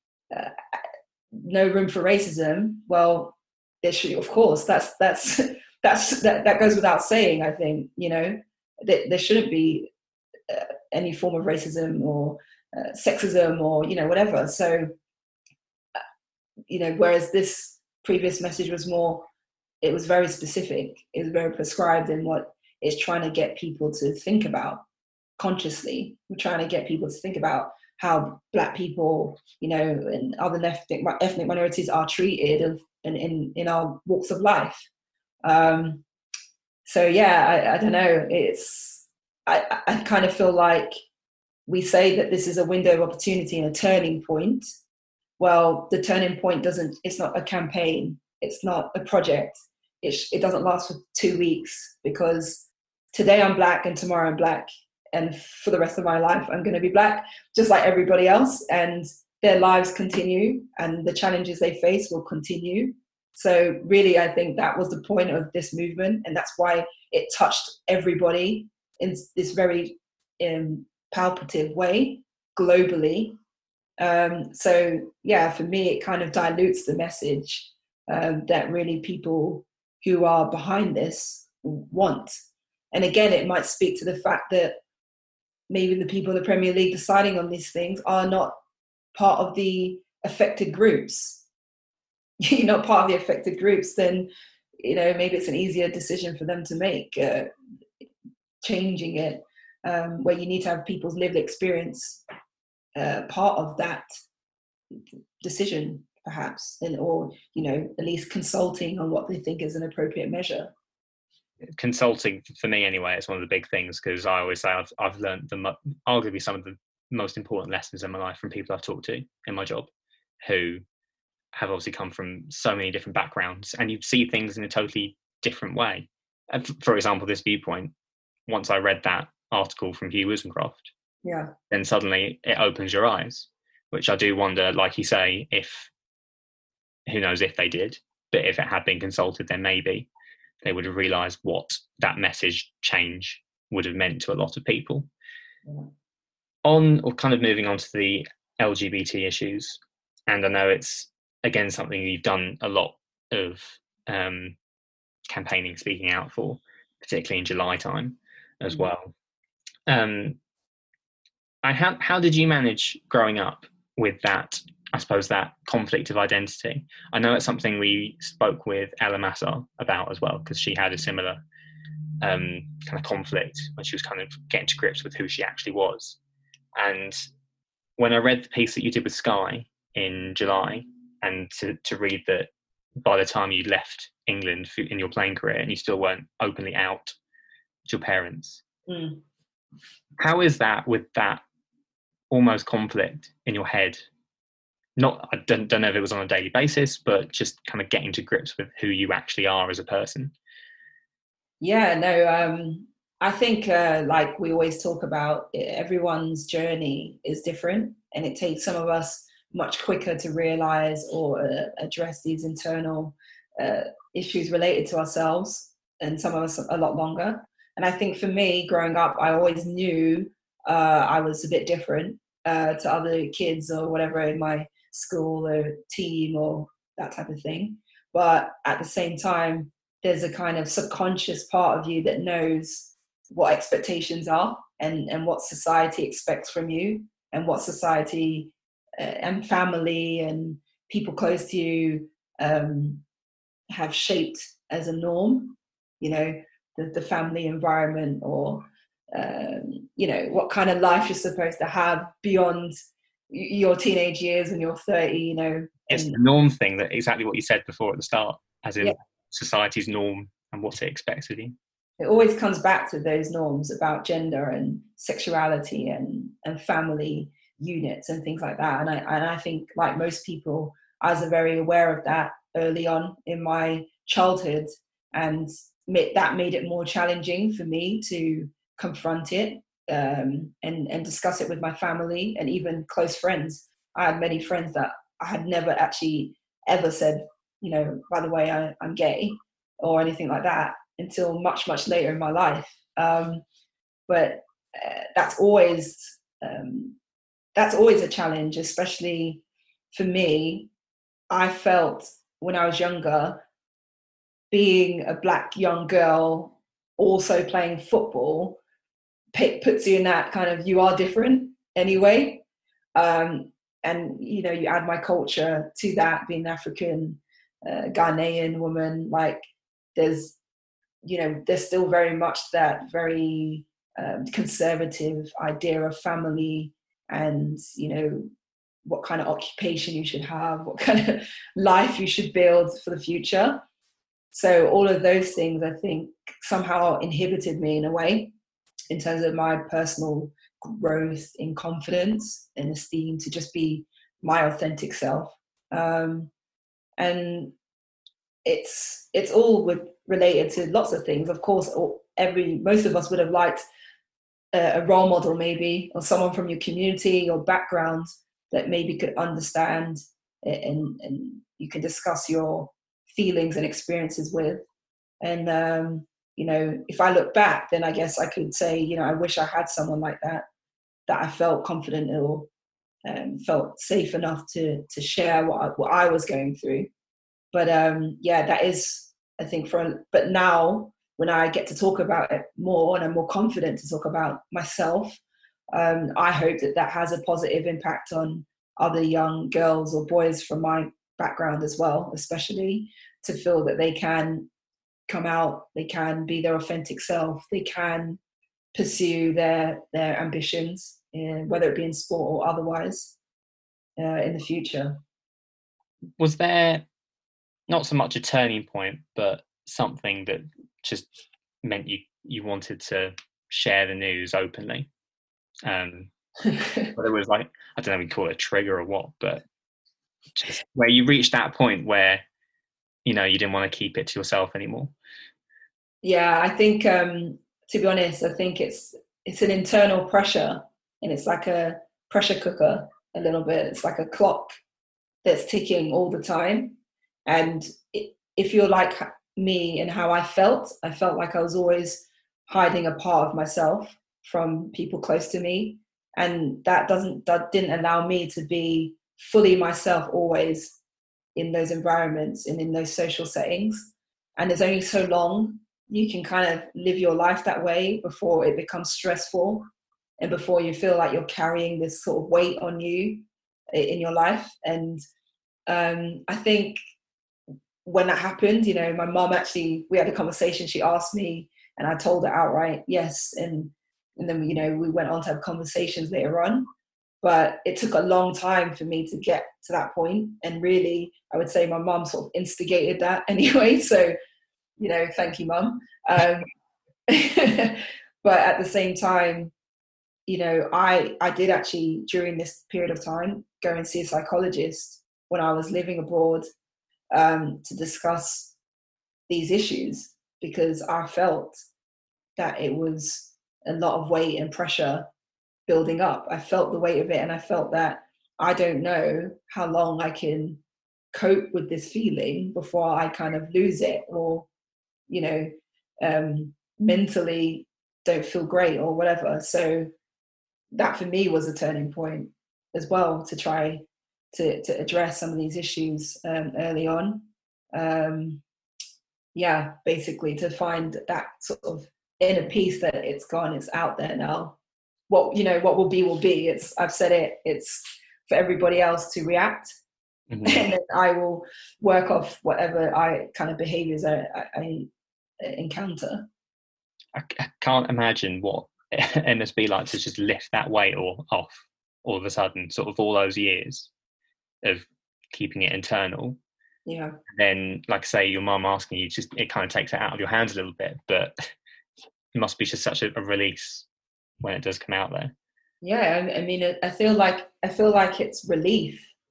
no room for racism. Well, there should, of course, that goes without saying. I think, that there shouldn't be any form of racism or sexism or, whatever. So, whereas this previous message was more, it was very specific. It was very prescribed in what it's trying to get people to think about consciously. We're trying to get people to think about how Black people, and other ethnic minorities are treated in our walks of life. So yeah, I don't know. I kind of feel like we say that this is a window of opportunity and a turning point. Well, the turning point it's not a campaign. It's not a project. It doesn't last for 2 weeks, because today I'm Black and tomorrow I'm Black. And for the rest of my life, I'm going to be Black, just like everybody else. And their lives continue and the challenges they face will continue. So really, I think that was the point of this movement. And that's why it touched everybody in this very palpative way globally. So yeah, for me, it kind of dilutes the message that really people who are behind this want. And again, it might speak to the fact that maybe the people in the Premier League deciding on these things are not part of the affected groups. You're not part of the affected groups, then, maybe it's an easier decision for them to make, changing it, where you need to have people's lived experience part of that decision, perhaps, or at least consulting on what they think is an appropriate measure. Consulting, for me anyway, is one of the big things, because I always say I've learned arguably some of the most important lessons in my life from people I've talked to in my job, who have obviously come from so many different backgrounds, and you see things in a totally different way. And for example, this viewpoint, once I read that article from Hugh Woozencroft, then suddenly it opens your eyes, which I do wonder, like you say, who knows if they did, but if it had been consulted, then maybe they would have realised what that message change would have meant to a lot of people. Or kind of moving on to the LGBT issues, and I know it's, again, something you've done a lot of campaigning, speaking out for, particularly in July time as well. How did you manage growing up with that, I suppose, that conflict of identity? I know it's something we spoke with Ella Massar about as well, because she had a similar kind of conflict when she was kind of getting to grips with who she actually was. And when I read the piece that you did with Sky in July, and to read that by the time you left England in your playing career and you still weren't openly out to your parents, how is that, with that almost conflict in your head? I don't know if it was on a daily basis, but just kind of getting to grips with who you actually are as a person. Yeah, no, I think like we always talk about, everyone's journey is different, and it takes some of us much quicker to realize or address these internal issues related to ourselves, and some of us a lot longer. And I think for me, growing up, I always knew I was a bit different to other kids or whatever in my school or team or that type of thing. But at the same time, there's a kind of subconscious part of you that knows what expectations are and what society expects from you, and what society and family and people close to you have shaped as a norm, the family environment, or what kind of life you're supposed to have beyond your teenage years when you're 30. It's the norm thing, that exactly what you said before at the start, as in society's norm and what it expects of you. It always comes back to those norms about gender and sexuality and family units and things like that. And I think, like most people, I was very aware of that early on in my childhood, and that made it more challenging for me to confront it, and discuss it with my family and even close friends. I had many friends that I had never actually ever said, by the way, I'm gay or anything like that until much, much later in my life. But that's always a challenge, especially for me. I felt when I was younger, being a Black young girl also playing football puts you in that kind of, you are different anyway. And you add my culture to that, being African, Ghanaian woman, like there's still very much that very conservative idea of family, and what kind of occupation you should have, what kind of life you should build for the future. So all of those things, I think, somehow inhibited me in a way, in terms of my personal growth in confidence and esteem, to just be my authentic self. And it's all related to lots of things. Of course, most of us would have liked a role model, maybe, or someone from your community or background that maybe could understand it, and you can discuss your feelings and experiences with. And if I look back, then I guess I could say, I wish I had someone like that I felt confident or felt safe enough to share what I was going through. But that is, I think, but now when I get to talk about it more and I'm more confident to talk about myself, I hope that has a positive impact on other young girls or boys from my background as well, especially, to feel that they can come out, they can be their authentic self, they can pursue their ambitions, whether it be in sport or otherwise, in the future. Was there not so much a turning point, but something that just meant you wanted to share the news openly? Whether it was like, I don't know, we call it a trigger or what, but just where you reached that point where you didn't want to keep it to yourself anymore. Yeah, I think, to be honest, I think it's an internal pressure, and it's like a pressure cooker a little bit. It's like a clock that's ticking all the time. And if you're like me and how I felt like I was always hiding a part of myself from people close to me, and that didn't allow me to be fully myself always in those environments and in those social settings. And there's only so long you can kind of live your life that way before it becomes stressful, and before you feel like you're carrying this sort of weight on you in your life. And I think when that happened, my mom, actually, we had a conversation. She asked me, and I told her outright yes. And then we went on to have conversations later on. But it took a long time for me to get to that point. And really, I would say my mom sort of instigated that anyway. So, thank you, Mum. But at the same time, I did actually, during this period of time, go and see a psychologist when I was living abroad, to discuss these issues, because I felt that it was a lot of weight and pressure building up. I felt the weight of it, and I felt that I don't know how long I can cope with this feeling before I kind of lose it, or mentally don't feel great or whatever. So that for me was a turning point as well, to try to address some of these issues early on. Basically to find that sort of inner peace that it's gone, it's out there now. What will be. I've said it. It's for everybody else to react, and then I will work off whatever kind of behaviours I encounter. I can't imagine what it must be like to just lift that weight off all of a sudden, sort of all those years of keeping it internal. Yeah. And then, like I say, your mum asking you, just it kind of takes it out of your hands a little bit, but it must be just such a release when it does come out there. Yeah, I mean, I feel like it's relief,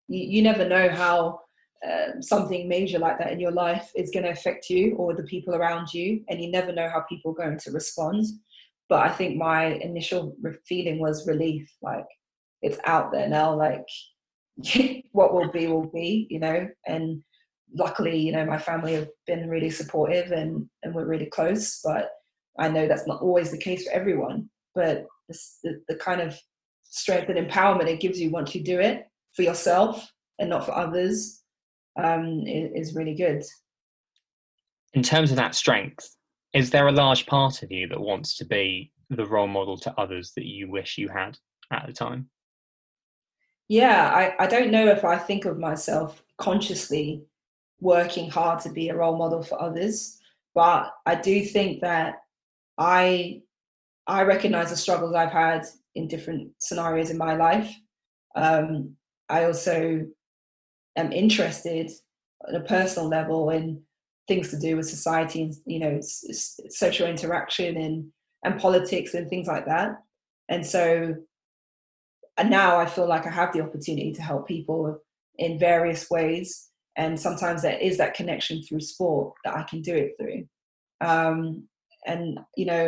you never know how something major like that in your life is going to affect you or the people around you, and you never know how people are going to respond. But I think my initial feeling was relief, like it's out there now, like what will be, and luckily, my family have been really supportive and we're really close, but I know that's not always the case for everyone. But the kind of strength and empowerment it gives you once you do it for yourself and not for others is really good. In terms of that strength, is there a large part of you that wants to be the role model to others that you wish you had at the time? Yeah, I don't know if I think of myself consciously working hard to be a role model for others, but I do think that I recognize the struggles I've had in different scenarios in my life. I also am interested on a personal level in things to do with society and social interaction and politics and things like that. And so now I feel like I have the opportunity to help people in various ways, and sometimes there is that connection through sport that I can do it through. And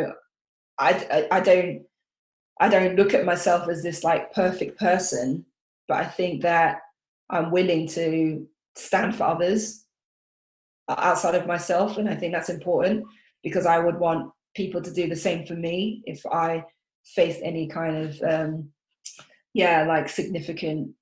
I don't look at myself as this like perfect person, but I think that I'm willing to stand for others outside of myself. And I think that's important because I would want people to do the same for me if I faced any kind of, significant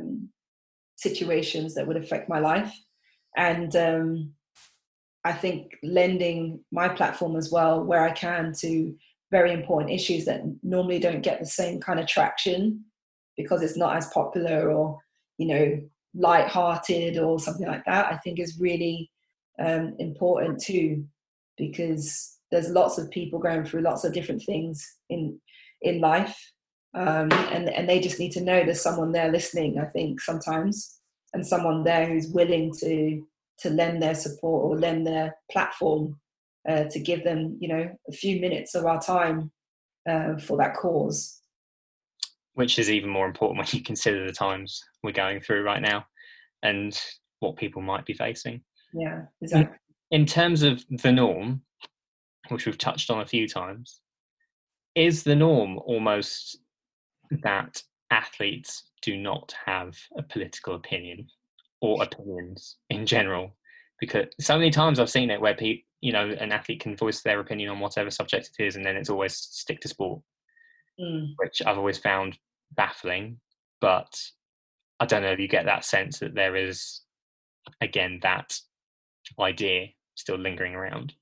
situations that would affect my life. And I think lending my platform as well, where I can, to very important issues that normally don't get the same kind of traction because it's not as popular or, light-hearted or something like that, I think is really important too, because there's lots of people going through lots of different things in life, and they just need to know there's someone there listening, I think, sometimes, and someone there who's willing to lend their support or lend their platform to give them, a few minutes of our time for that cause. Which is even more important when you consider the times we're going through right now and what people might be facing. Yeah, exactly. In terms of the norm, which we've touched on a few times, is the norm almost that athletes do not have a political opinion or opinions in general? Because so many times I've seen it where an athlete can voice their opinion on whatever subject it is, and then it's always stick to sport, which I've always found baffling. But I don't know if you get that sense that there is, again, that idea still lingering around.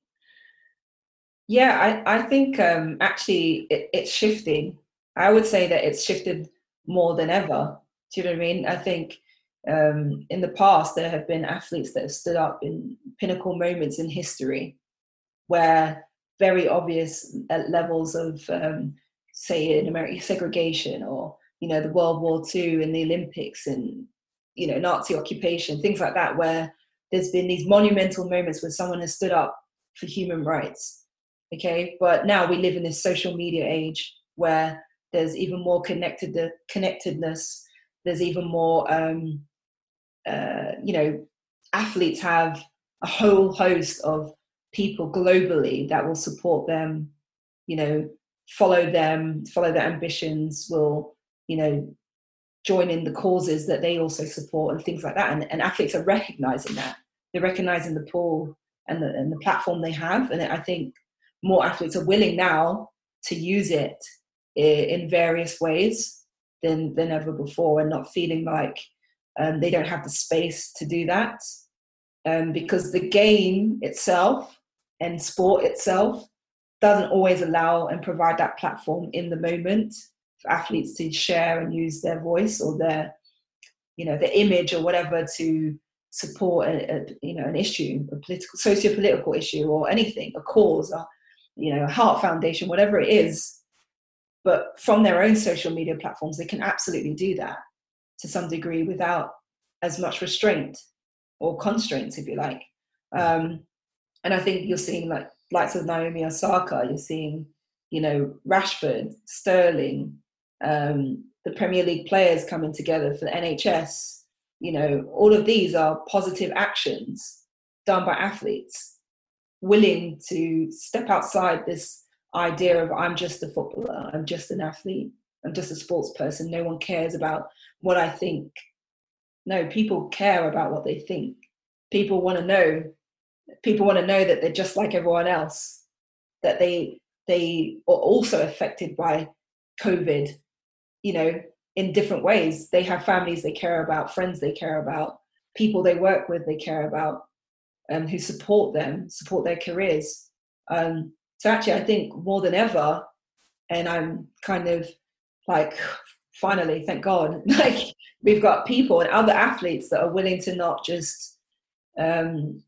Yeah, I think actually it's shifting. I would say that it's shifted more than ever. Do you know what I mean? I think in the past there have been athletes that have stood up in pinnacle moments in history where very obvious levels of, say, in American segregation, or the World War II and the Olympics and Nazi occupation, things like that, where there's been these monumental moments where someone has stood up for human rights. Okay, but now we live in this social media age where there's even more connectedness. There's even more, athletes have a whole host of people globally that will support them, follow their ambitions, will, join in the causes that they also support and things like that. And athletes are recognizing that. They're recognizing the pool and the platform they have. And I think more athletes are willing now to use it in various ways than ever before, and not feeling like they don't have the space to do that, because the game itself and sport itself doesn't always allow and provide that platform in the moment for athletes to share and use their voice or their image or whatever to support an issue, a socio-political issue, or anything, a cause, a heart foundation, whatever it is. But from their own social media platforms, they can absolutely do that to some degree without as much restraint or constraints, if you like. And I think you're seeing likes of Naomi Osaka, you're seeing, Rashford, Sterling, the Premier League players coming together for the NHS, all of these are positive actions done by athletes willing to step outside this idea of I'm just a footballer, I'm just an athlete, I'm just a sports person, no one cares about what I think. No, people care about what they think. People want to know that they're just like everyone else, that they are also affected by COVID, in different ways. They have families they care about, friends they care about, people they work with they care about, who support their careers. So actually, I think more than ever, and I'm kind of like, finally, thank God, like we've got people and other athletes that are willing to not just, willing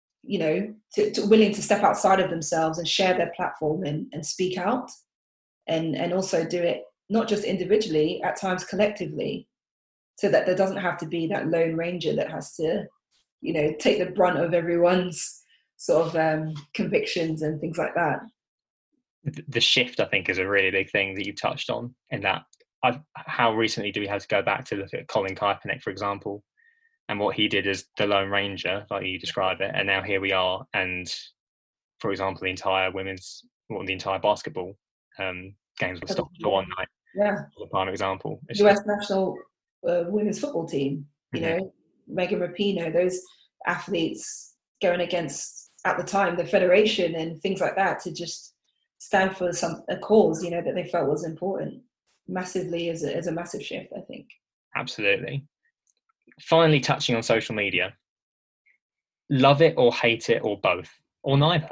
to step outside of themselves and share their platform and speak out, and also do it not just individually, at times collectively, so that there doesn't have to be that lone ranger that has to, take the brunt of everyone's sort of convictions and things like that. The shift, I think, is a really big thing that you touched on, in that how recently do we have to go back to look at Colin Kaepernick, for example, and what he did as the Lone Ranger, like you describe it, and now here we are, and for example, the entire basketball games were stopped for one night. Yeah, for the prime example. US national women's football team, Megan Rapinoe, those athletes going against, at the time, the federation and things like that, to just stand for a cause, that they felt was important, massively, as a massive shift, I think. Absolutely. Finally, touching on social media, love it or hate it, or both, or neither?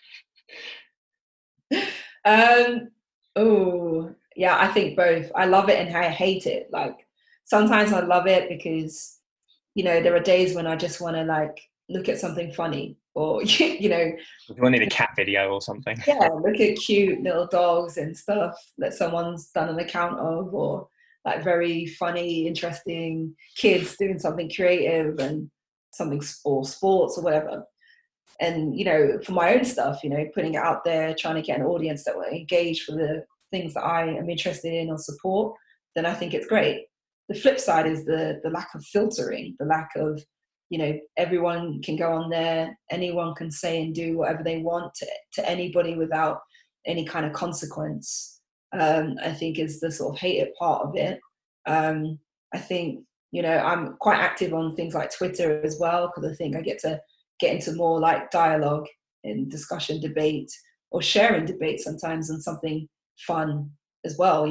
Yeah, I think both. I love it and I hate it. Like, sometimes I love it because, there are days when I just want to like look at something funny, or if you wanted a cat video or something. Yeah, look at cute little dogs and stuff that someone's done an account of, or like very funny, interesting kids doing something creative and something, or sports or whatever. And, for my own stuff, putting it out there, trying to get an audience that will engage for the things that I am interested in or support, then I think it's great. The flip side is the lack of filtering, the lack of, everyone can go on there, anyone can say and do whatever they want to anybody without any kind of consequence. I think is the sort of hated part of it. I think, I'm quite active on things like Twitter as well, because I think I get to get into more like dialogue and discussion, debate, or sharing debate sometimes on something fun as well,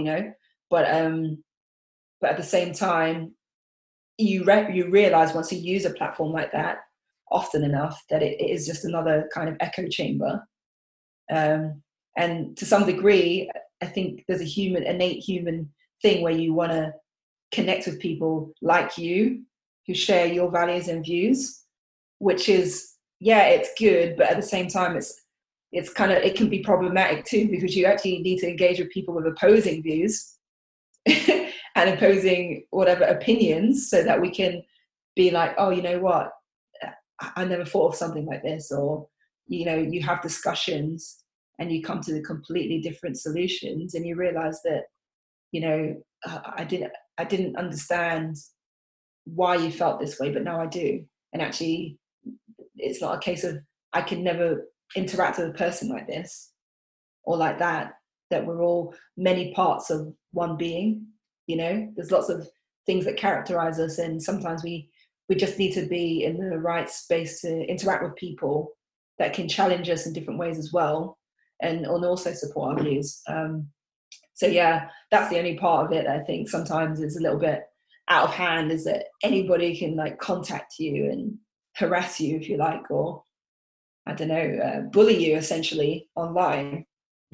but at the same time, you realize once you use a platform like that often enough that it is just another kind of echo chamber. And to some degree, I think there's innate human thing where you want to connect with people like you, who share your values and views, which is, it's good, but at the same time, it can be problematic too, because you actually need to engage with people with opposing views and opposing whatever opinions, so that we can be like, oh, you know what, I never thought of something like this, or you have discussions and you come to the completely different solutions, and you realize that I didn't understand why you felt this way, but now I do. And actually, it's not a case of I can never interact with a person like this or like that we're all many parts of one being. There's lots of things that characterize us, and sometimes we just need to be in the right space to interact with people that can challenge us in different ways as well, and also support our views. So yeah, that's the only part of it that I think sometimes is a little bit out of hand, is that anybody can like contact you and harass you, if you like, or I don't know, bully you essentially online.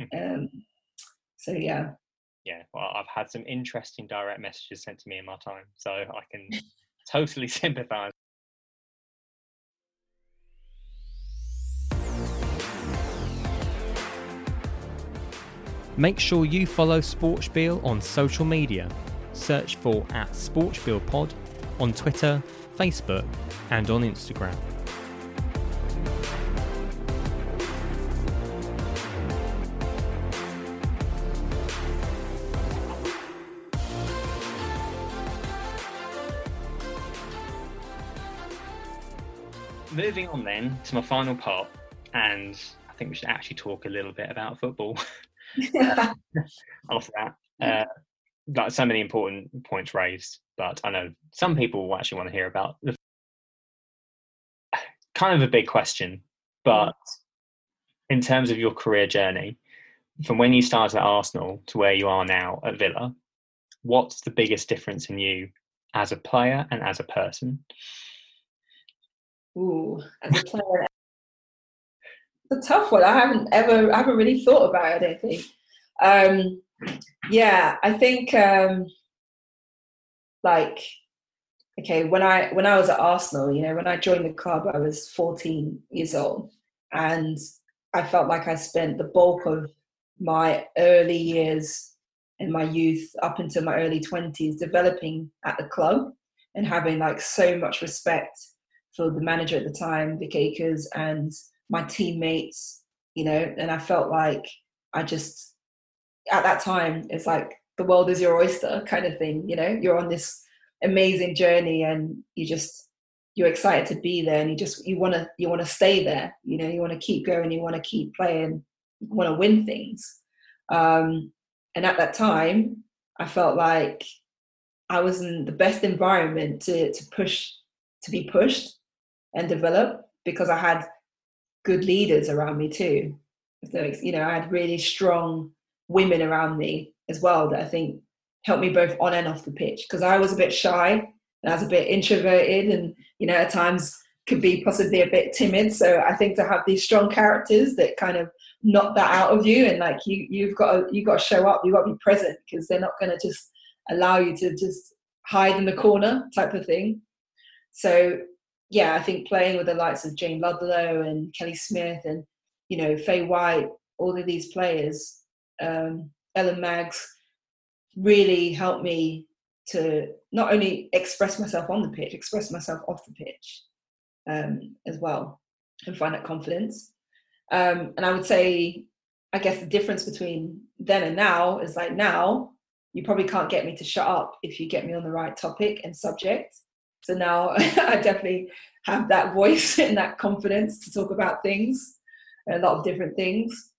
So yeah. Yeah, well, I've had some interesting direct messages sent to me in my time, so I can totally sympathise. Make sure you follow Sportspiel on social media. Search for @SportspielPod on Twitter, Facebook, and on Instagram. moving on then to my final part, and I think we should actually talk a little bit about football after that. Like so many important points raised, but I know some people will actually want to hear about the kind of a big question. But in terms of your career journey, from when you started at Arsenal to where you are now at Villa, what's the biggest difference in you as a player and as a person? Ooh, as a player, it's a tough one. I haven't really thought about it, I don't think. Yeah, I think okay, when I was at Arsenal, you know, when I joined the club, I was 14 years old, and I felt like I spent the bulk of my early years in my youth up into my early 20s developing at the club and having like so much respect for the manager at the time, Vic Akers, and my teammates, you know, and I felt like I just, at that time, it's like the world is your oyster kind of thing, you know, you're on this amazing journey and you're excited to be there, and you want to stay there, you know, you want to keep going, you want to keep playing, you want to win things. And at that time, I felt like I was in the best environment to be pushed and develop, because I had good leaders around me too. So, you know, I had really strong women around me as well that I think helped me both on and off the pitch, because I was a bit shy and I was a bit introverted and, you know, at times could be possibly a bit timid. So I think to have these strong characters that kind of knock that out of you, and like you've got to show up, you've got to be present, because they're not going to just allow you to just hide in the corner type of thing. So yeah, I think playing with the likes of Jane Ludlow and Kelly Smith and, you know, Faye White, all of these players, Ellen Maggs, really helped me to not only express myself on the pitch, express myself off the pitch as well, and find that confidence. And I would say, I guess the difference between then and now is like now, you probably can't get me to shut up if you get me on the right topic and subject. So now I definitely have that voice and that confidence to talk about things, a lot of different things.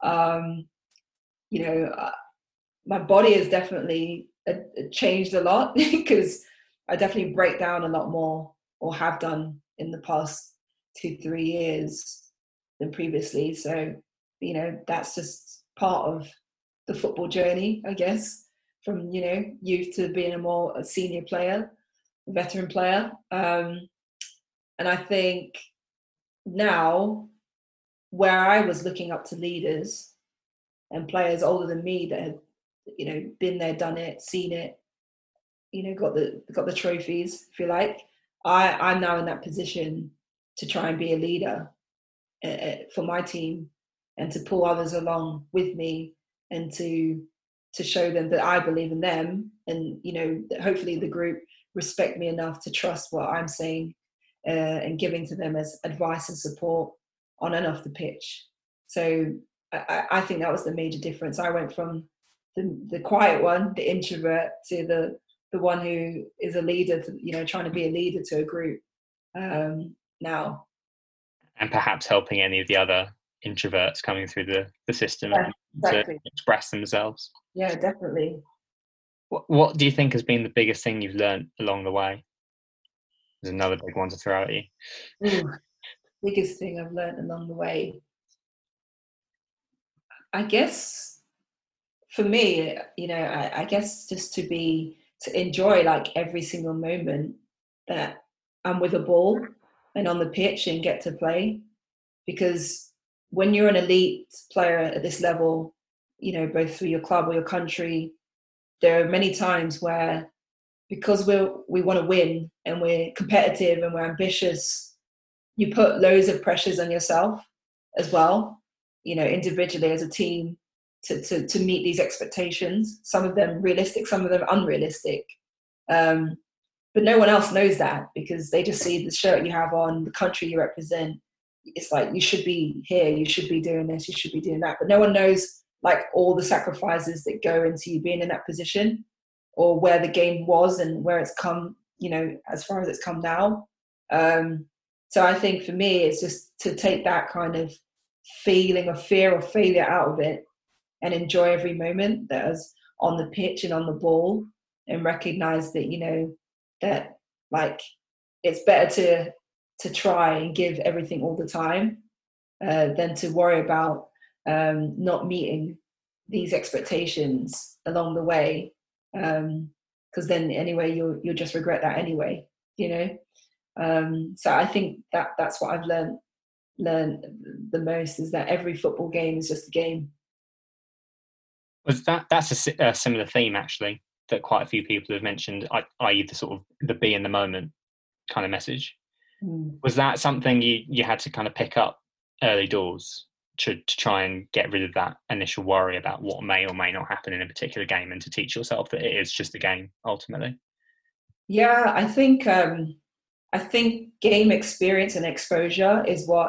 You know, my body has definitely changed a lot because I definitely break down a lot more, or have done in the past 2-3 years than previously. So, you know, that's just part of the football journey, I guess, from, you know, youth to being a senior player, a veteran player. And I think now, where I was looking up to leaders and players older than me that had, you know, been there, done it, seen it, you know, got the trophies, if you like, I'm now in that position to try and be a leader for my team, and to pull others along with me, and to show them that I believe in them, and, you know, that hopefully the group respect me enough to trust what I'm saying and giving to them as advice and support on and off the pitch. So I think that was the major difference. I went from the quiet one, the introvert, to the one who is a leader, to, you know, trying to be a leader to a group now. And perhaps helping any of the other introverts coming through the system exactly. to express themselves. Yeah, definitely. What do you think has been the biggest thing you've learned along the way? There's another big one to throw at you. Ooh, biggest thing I've learned along the way, I guess, for me, you know, I guess just to enjoy like every single moment that I'm with a ball and on the pitch and get to play. Because when you're an elite player at this level, you know, both through your club or your country, there are many times where, because we want to win and we're competitive and we're ambitious, you put loads of pressures on yourself as well, you know, individually as a team, to meet these expectations, some of them realistic, some of them unrealistic. But no one else knows that, because they just see the shirt you have on, the country you represent. It's like, you should be here, you should be doing this, you should be doing that. But no one knows like all the sacrifices that go into you being in that position, or where the game was and where it's come, you know, as far as it's come now. So I think for me, it's just to take that kind of feeling of fear or failure out of it and enjoy every moment that is on the pitch and on the ball, and recognize that, that like it's better to try and give everything all the time than to worry about not meeting these expectations along the way, because then anyway you'll just regret that anyway. So I think that's what I've learned the most, is that every football game is just a game. That's a similar theme actually that quite a few people have mentioned, i.e. the sort of the be in the moment kind of message. Was that something you had to kind of pick up early doors to try and get rid of that initial worry about what may or may not happen in a particular game, and to teach yourself that it is just a game ultimately? Yeah, I think game experience and exposure is what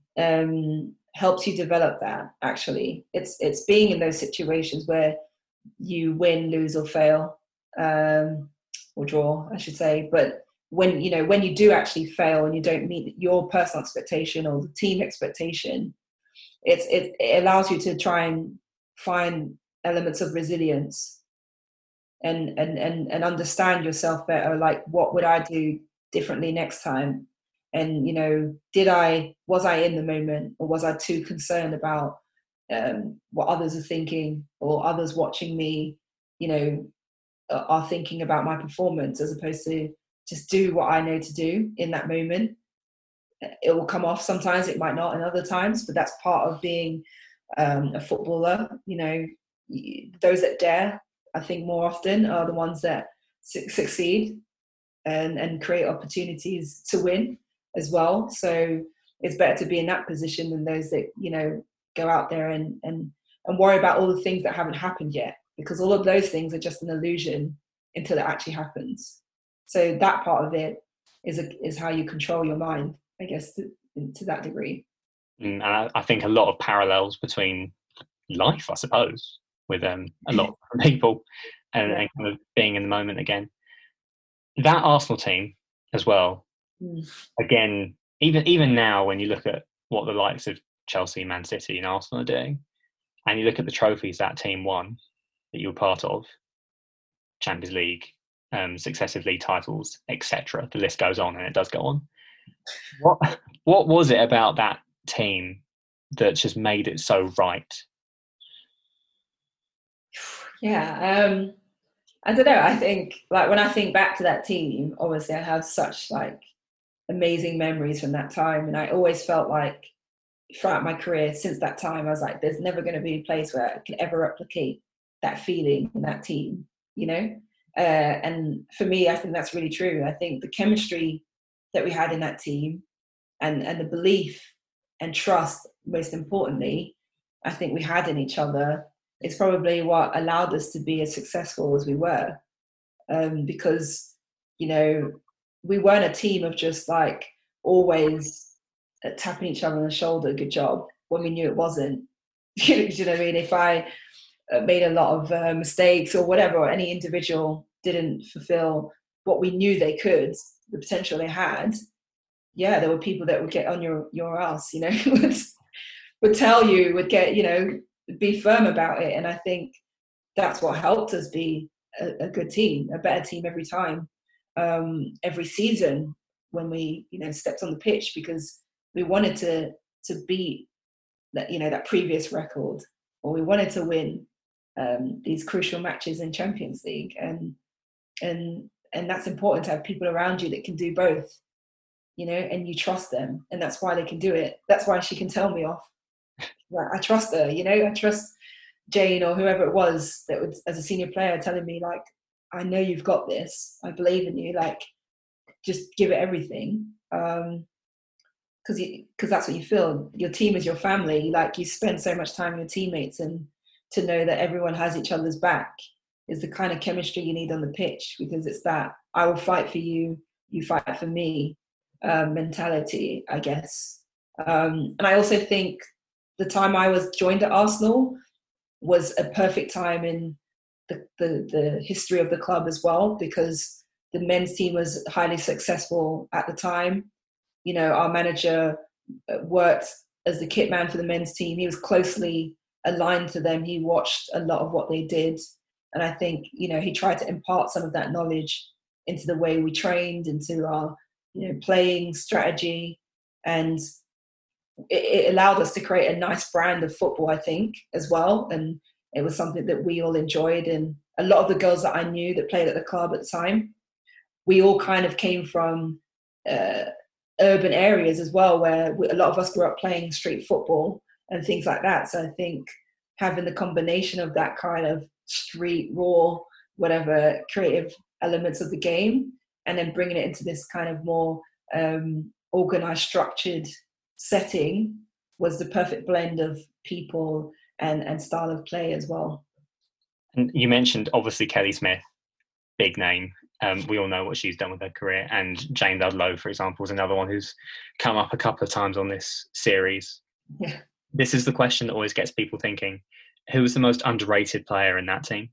helps you develop that. Actually, it's being in those situations where you win, lose, or fail, or draw, I should say. But when you do actually fail and you don't meet your personal expectation or the team expectation, it allows you to try and find elements of resilience and understand yourself better. Like, what would I do differently next time? And was I in the moment, or was I too concerned about what others are thinking, or others watching me are thinking about my performance, as opposed to just do what I know to do in that moment. It will come off sometimes, it might not in other times, but that's part of being a footballer. Those that dare, I think, more often are the ones that succeed and create opportunities to win as well. So it's better to be in that position than those that go out there and worry about all the things that haven't happened yet, because all of those things are just an illusion until it actually happens. So that part of it is how you control your mind, I guess, to that degree. And I think a lot of parallels between life, I suppose, with a lot of people and kind of being in the moment again. That Arsenal team as well, again, even now when you look at what the likes of Chelsea, Man City and Arsenal are doing, and you look at the trophies that team won that you were part of, Champions League, successive league titles, etc. The list goes on, and it does go on. What was it about that team that just made it so right? Yeah, I don't know. I think, like, when I think back to that team, obviously I have such amazing memories from that time, and I always felt like throughout my career since that time, I was like, there's never going to be a place where I can ever replicate that feeling in that team, and for me, I think that's really true. I think the chemistry that we had in that team, and the belief and trust, most importantly, I think we had in each other, is probably what allowed us to be as successful as we were, because we weren't a team of just always tapping each other on the shoulder, good job, when we knew it wasn't. Do you know what I mean? If I made a lot of mistakes or whatever, or any individual didn't fulfill what we knew they could, the potential they had, there were people that would get on your ass, would tell you, would get, be firm about it. And I think that's what helped us be a good team, a better team every time, every season when we, stepped on the pitch, because we wanted to beat that, that previous record, or we wanted to win these crucial matches in Champions League. And that's important, to have people around you that can do both, and you trust them, and that's why they can do it. That's why she can tell me off. I trust her, I trust Jane or whoever it was that was, as a senior player, telling me I know you've got this. I believe in you. Just give it everything. Because that's what you feel. Your team is your family. You spend so much time with your teammates, and to know that everyone has each other's back is the kind of chemistry you need on the pitch, because it's that I will fight for you, you fight for me mentality, I guess. And I also think the time I was joined at Arsenal was a perfect time in the history of the club as well, because the men's team was highly successful at the time. our manager worked as the kit man for the men's team. He was closely aligned to them. He watched a lot of what they did. And I think, he tried to impart some of that knowledge into the way we trained, into our, playing strategy. And it allowed us to create a nice brand of football, I think, as well. And it was something that we all enjoyed. And a lot of the girls that I knew that played at the club at the time, we all kind of came from urban areas as well, where a lot of us grew up playing street football and things like that. So I think having the combination of that kind of street, raw, whatever, creative elements of the game, and then bringing it into this kind of more organized, structured setting was the perfect blend of people and style of play as well. And you mentioned, obviously, Kelly Smith, big name. We all know what she's done with her career. And Jane Ludlow, for example, is another one who's come up a couple of times on this series. Yeah. This is the question that always gets people thinking. Who was the most underrated player in that team?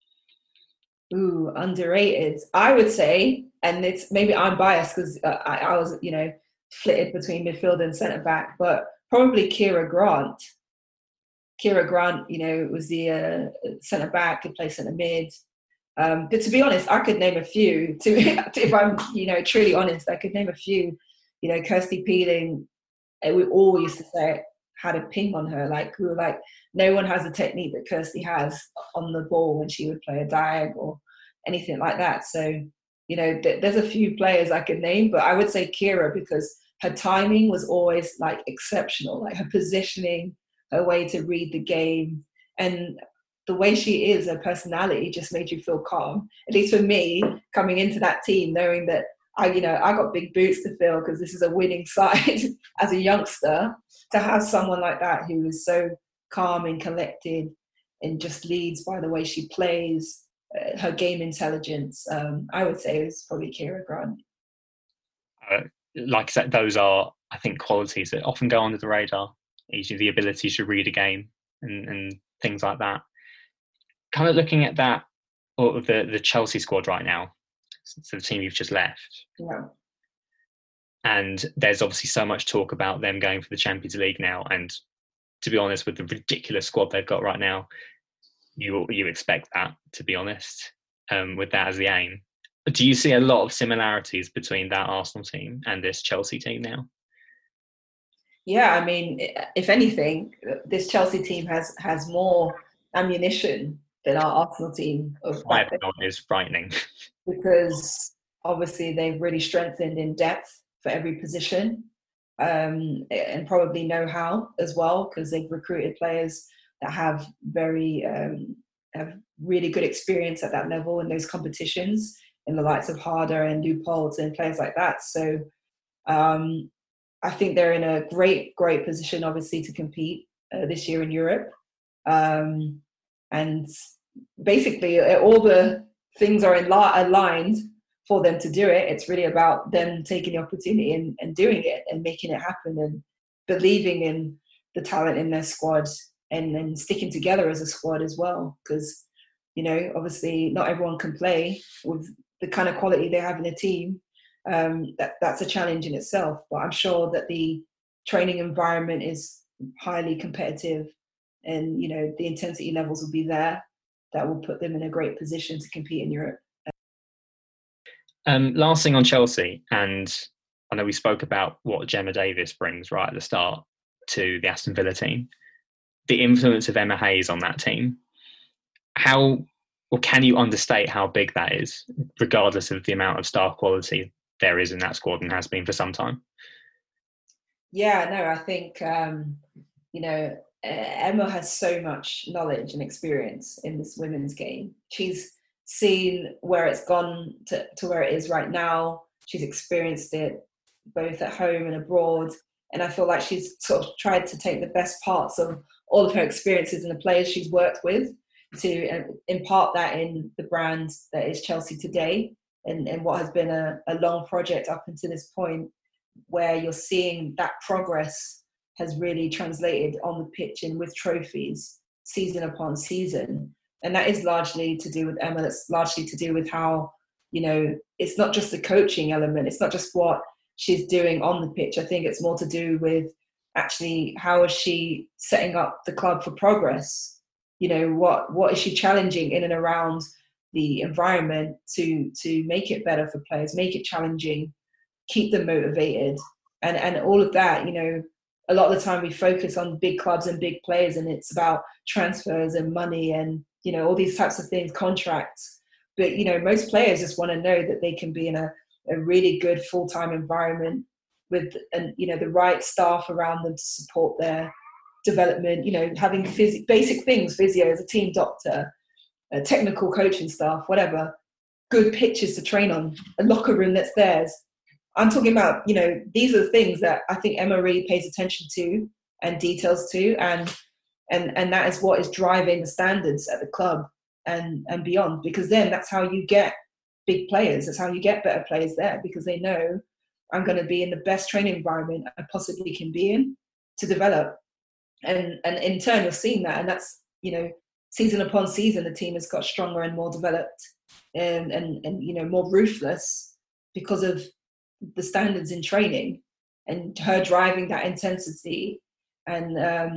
Ooh, underrated. I would say, and it's maybe I'm biased because I was, flitted between midfield and centre back, but probably Kira Grant. Kira Grant, was the centre back, could play centre mid. But to be honest, I could name a few. If I'm, truly honest, I could name a few. Kirsty Peeling, we all used to say had a ping on her. Like, we were like, no one has the technique that Kirsty has on the ball when she would play a diag or anything like that. So, there's a few players I could name, but I would say Kira, because her timing was always like exceptional, like her positioning, her way to read the game, and the way she is, her personality just made you feel calm. At least for me, coming into that team, knowing that I got big boots to fill because this is a winning side as a youngster, to have someone like that who is so calm and collected and just leads by the way she plays, her game intelligence, I would say is probably Kira Grant. Like I said, those are, I think, qualities that often go under the radar. Usually the ability to read a game and things like that. Kind of looking at that, or the Chelsea squad right now, so the team you've just left. Yeah. And there's obviously so much talk about them going for the Champions League now. And to be honest, with the ridiculous squad they've got right now, you expect that, to be honest, with that as the aim. Do you see a lot of similarities between that Arsenal team and this Chelsea team now? Yeah, I mean, if anything, this Chelsea team has more ammunition than our Arsenal team. Firepower is frightening. Because obviously they've really strengthened in depth for every position, and probably know-how as well, because they've recruited players that have really good experience at that level in those competitions, in the likes of Harder and Leupolz and players like that. So I think they're in a great position, obviously, to compete this year in Europe. And basically, all the things are aligned for them to do it. It's really about them taking the opportunity and doing it and making it happen and believing in the talent in their squad and sticking together as a squad as well. Because, obviously not everyone can play with the kind of quality they have in a team. That's a challenge in itself. But I'm sure that the training environment is highly competitive, and the intensity levels will be there. That will put them in a great position to compete in Europe. Last thing on Chelsea, and I know we spoke about what Gemma Davies brings right at the start to the Aston Villa team. The influence of Emma Hayes on that team. Can you understate how big that is, regardless of the amount of star quality there is in that squad and has been for some time? Yeah, no, I think, Emma has so much knowledge and experience in this women's game. She's seen where it's gone to where it is right now. She's experienced it both at home and abroad. And I feel like she's sort of tried to take the best parts of all of her experiences and the players she's worked with to impart that in the brand that is Chelsea today, and what has been a long project up until this point, where you're seeing that progress has really translated on the pitch and with trophies season upon season. And that is largely to do with Emma. That's largely to do with how, it's not just the coaching element. It's not just what she's doing on the pitch. I think it's more to do with actually how is she setting up the club for progress. What is she challenging in and around the environment to make it better for players, make it challenging, keep them motivated, and all of that. A lot of the time we focus on big clubs and big players, and it's about transfers and money and all these types of things, contracts. But most players just want to know that they can be in a really good full-time environment with the right staff around them to support their development. Having basic things, physios, a team doctor, a technical coaching staff, whatever, good pitches to train on, a locker room that's theirs. I'm talking about, these are the things that I think Emma really pays attention to and details to, and that is what is driving the standards at the club and beyond, because then that's how you get big players. That's how you get better players there, because they know I'm going to be in the best training environment I possibly can be in to develop. And in turn, you're seeing that, and that's, season upon season, the team has got stronger and more developed and more ruthless because of the standards in training and her driving that intensity, and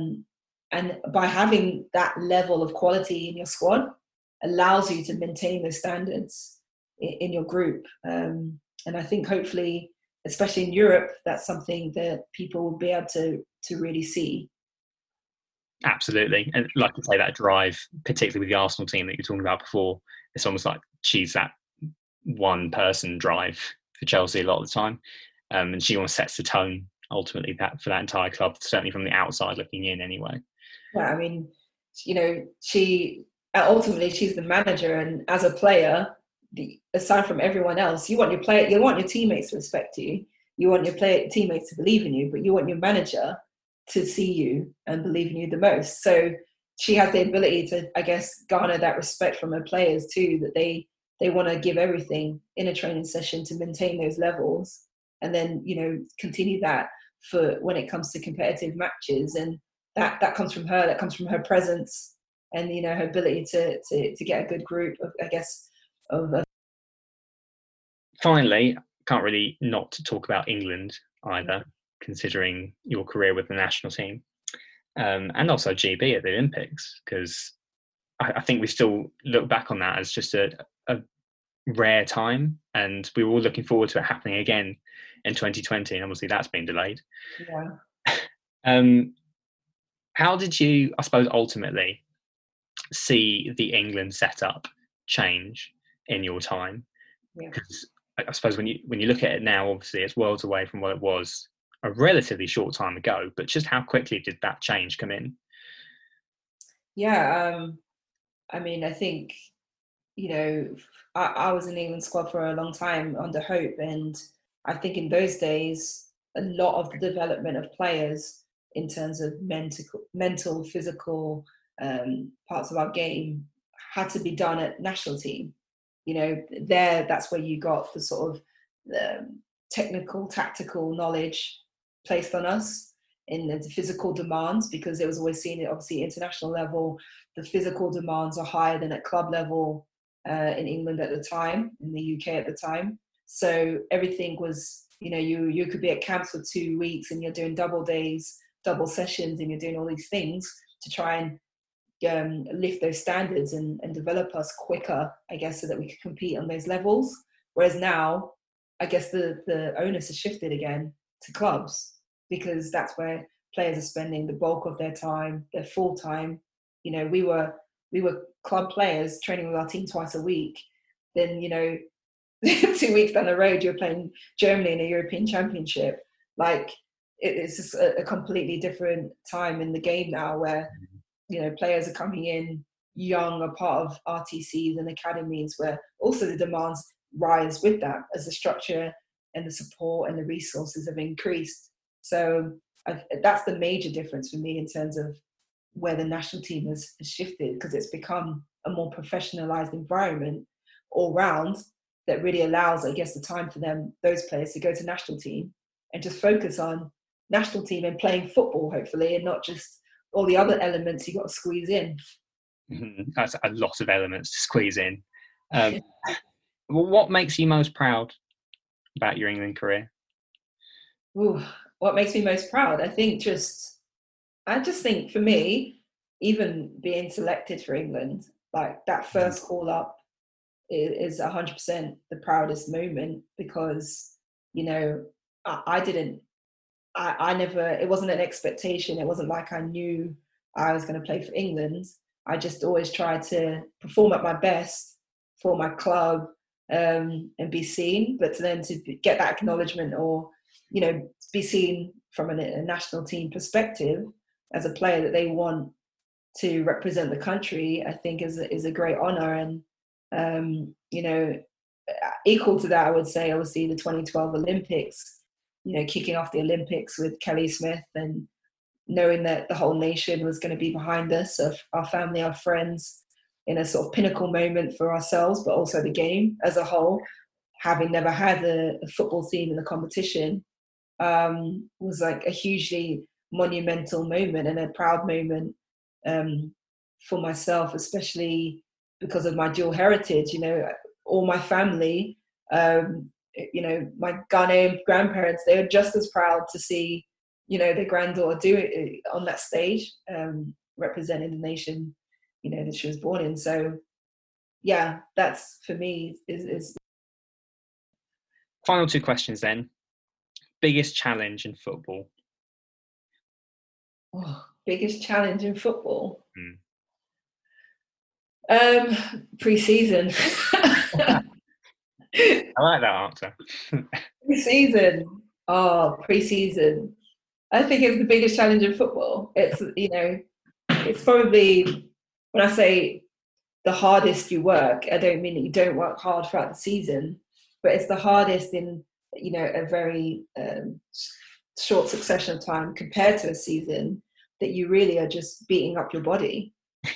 by having that level of quality in your squad allows you to maintain those standards in your group. And I think hopefully, especially in Europe, that's something that people will be able to really see. Absolutely. And like you say, that drive, particularly with the Arsenal team that you were talking about before, it's almost like she's that one person drive for Chelsea a lot of the time. And she almost sets the tone ultimately for that entire club, certainly from the outside looking in anyway. Yeah, I mean, she ultimately she's the manager, and as a player, aside from everyone else, you want your teammates to respect you, you want your teammates to believe in you, but you want your manager to see you and believe in you the most. So she has the ability to, I guess, garner that respect from her players too, that they want to give everything in a training session to maintain those levels, and then continue that for when it comes to competitive matches. And that comes from her. That comes from her presence and her ability to get a good group of, I guess, of. Finally, can't really not talk about England either, considering your career with the national team, and also GB at the Olympics, because I think we still look back on that as just a rare time, and we were all looking forward to it happening again in 2020, and obviously that's been delayed. Yeah. How did you, I suppose, ultimately see the England setup change in your time? Because I suppose when you look at it now, obviously it's worlds away from what it was a relatively short time ago, but just how quickly did that change come in? Yeah, I mean, I think, I was in the England squad for a long time under Hope, and I think in those days, a lot of the development of players in terms of mental, physical parts of our game had to be done at national team. That's where you got the sort of technical, tactical knowledge placed on us in the physical demands, because it was always seen at obviously international level, the physical demands are higher than at club level in England at the time, in the UK at the time. So everything was, you could be at camps for 2 weeks and you're doing double days, double sessions, and you're doing all these things to try and lift those standards and develop us quicker, I guess, so that we could compete on those levels. Whereas now, I guess the onus has shifted again to clubs, because that's where players are spending the bulk of their time, their full time. We were club players training with our team twice a week. Then 2 weeks down the road, you're playing Germany in a European Championship. Like it's just a completely different time in the game now, where players are coming in young, a part of RTCs and academies, where also the demands rise with that as the structure and the support and the resources have increased. So that's the major difference for me in terms of where the national team has shifted, because it's become a more professionalized environment all round that really allows, I guess, the time for those players to go to national team and just focus on national team and playing football, hopefully, and not just all the other elements you got to squeeze in. That's a lot of elements to squeeze in. What makes you most proud about your England career? Ooh, what makes me most proud? I just think for me, even being selected for England, like that first call up is 100% the proudest moment because, you know, I didn't, I never, it wasn't an expectation. It wasn't like I knew I was going to play for England. I just always tried to perform at my best for my club, and be seen, but then to get that acknowledgement or, you know, be seen from a national team perspective as a player that they want to represent the country, I think is a great honour. And, you know, equal to that, I would say, obviously, the 2012 Olympics, you know, kicking off the Olympics with Kelly Smith and knowing that the whole nation was going to be behind us, of our family, our friends, in a sort of pinnacle moment for ourselves, but also the game as a whole, having never had a football team in the competition, was like a hugely monumental moment and a proud moment, for myself, especially because of my dual heritage. You know, all my family, you know, my Ghanaian grandparents, they were just as proud to see, you know, their granddaughter do it on that stage, representing the nation, you know, that she was born in. So yeah, that's for me is Final two questions then. Biggest challenge in football? Biggest challenge in football? Hmm. Pre-season. I like that answer. Pre-season. Oh, pre-season. I think it's the biggest challenge in football. It's, you know, it's probably, when I say the hardest you work, I don't mean that you don't work hard throughout the season, but it's the hardest in, you know, a very short succession of time compared to a season, that you really are just beating up your body.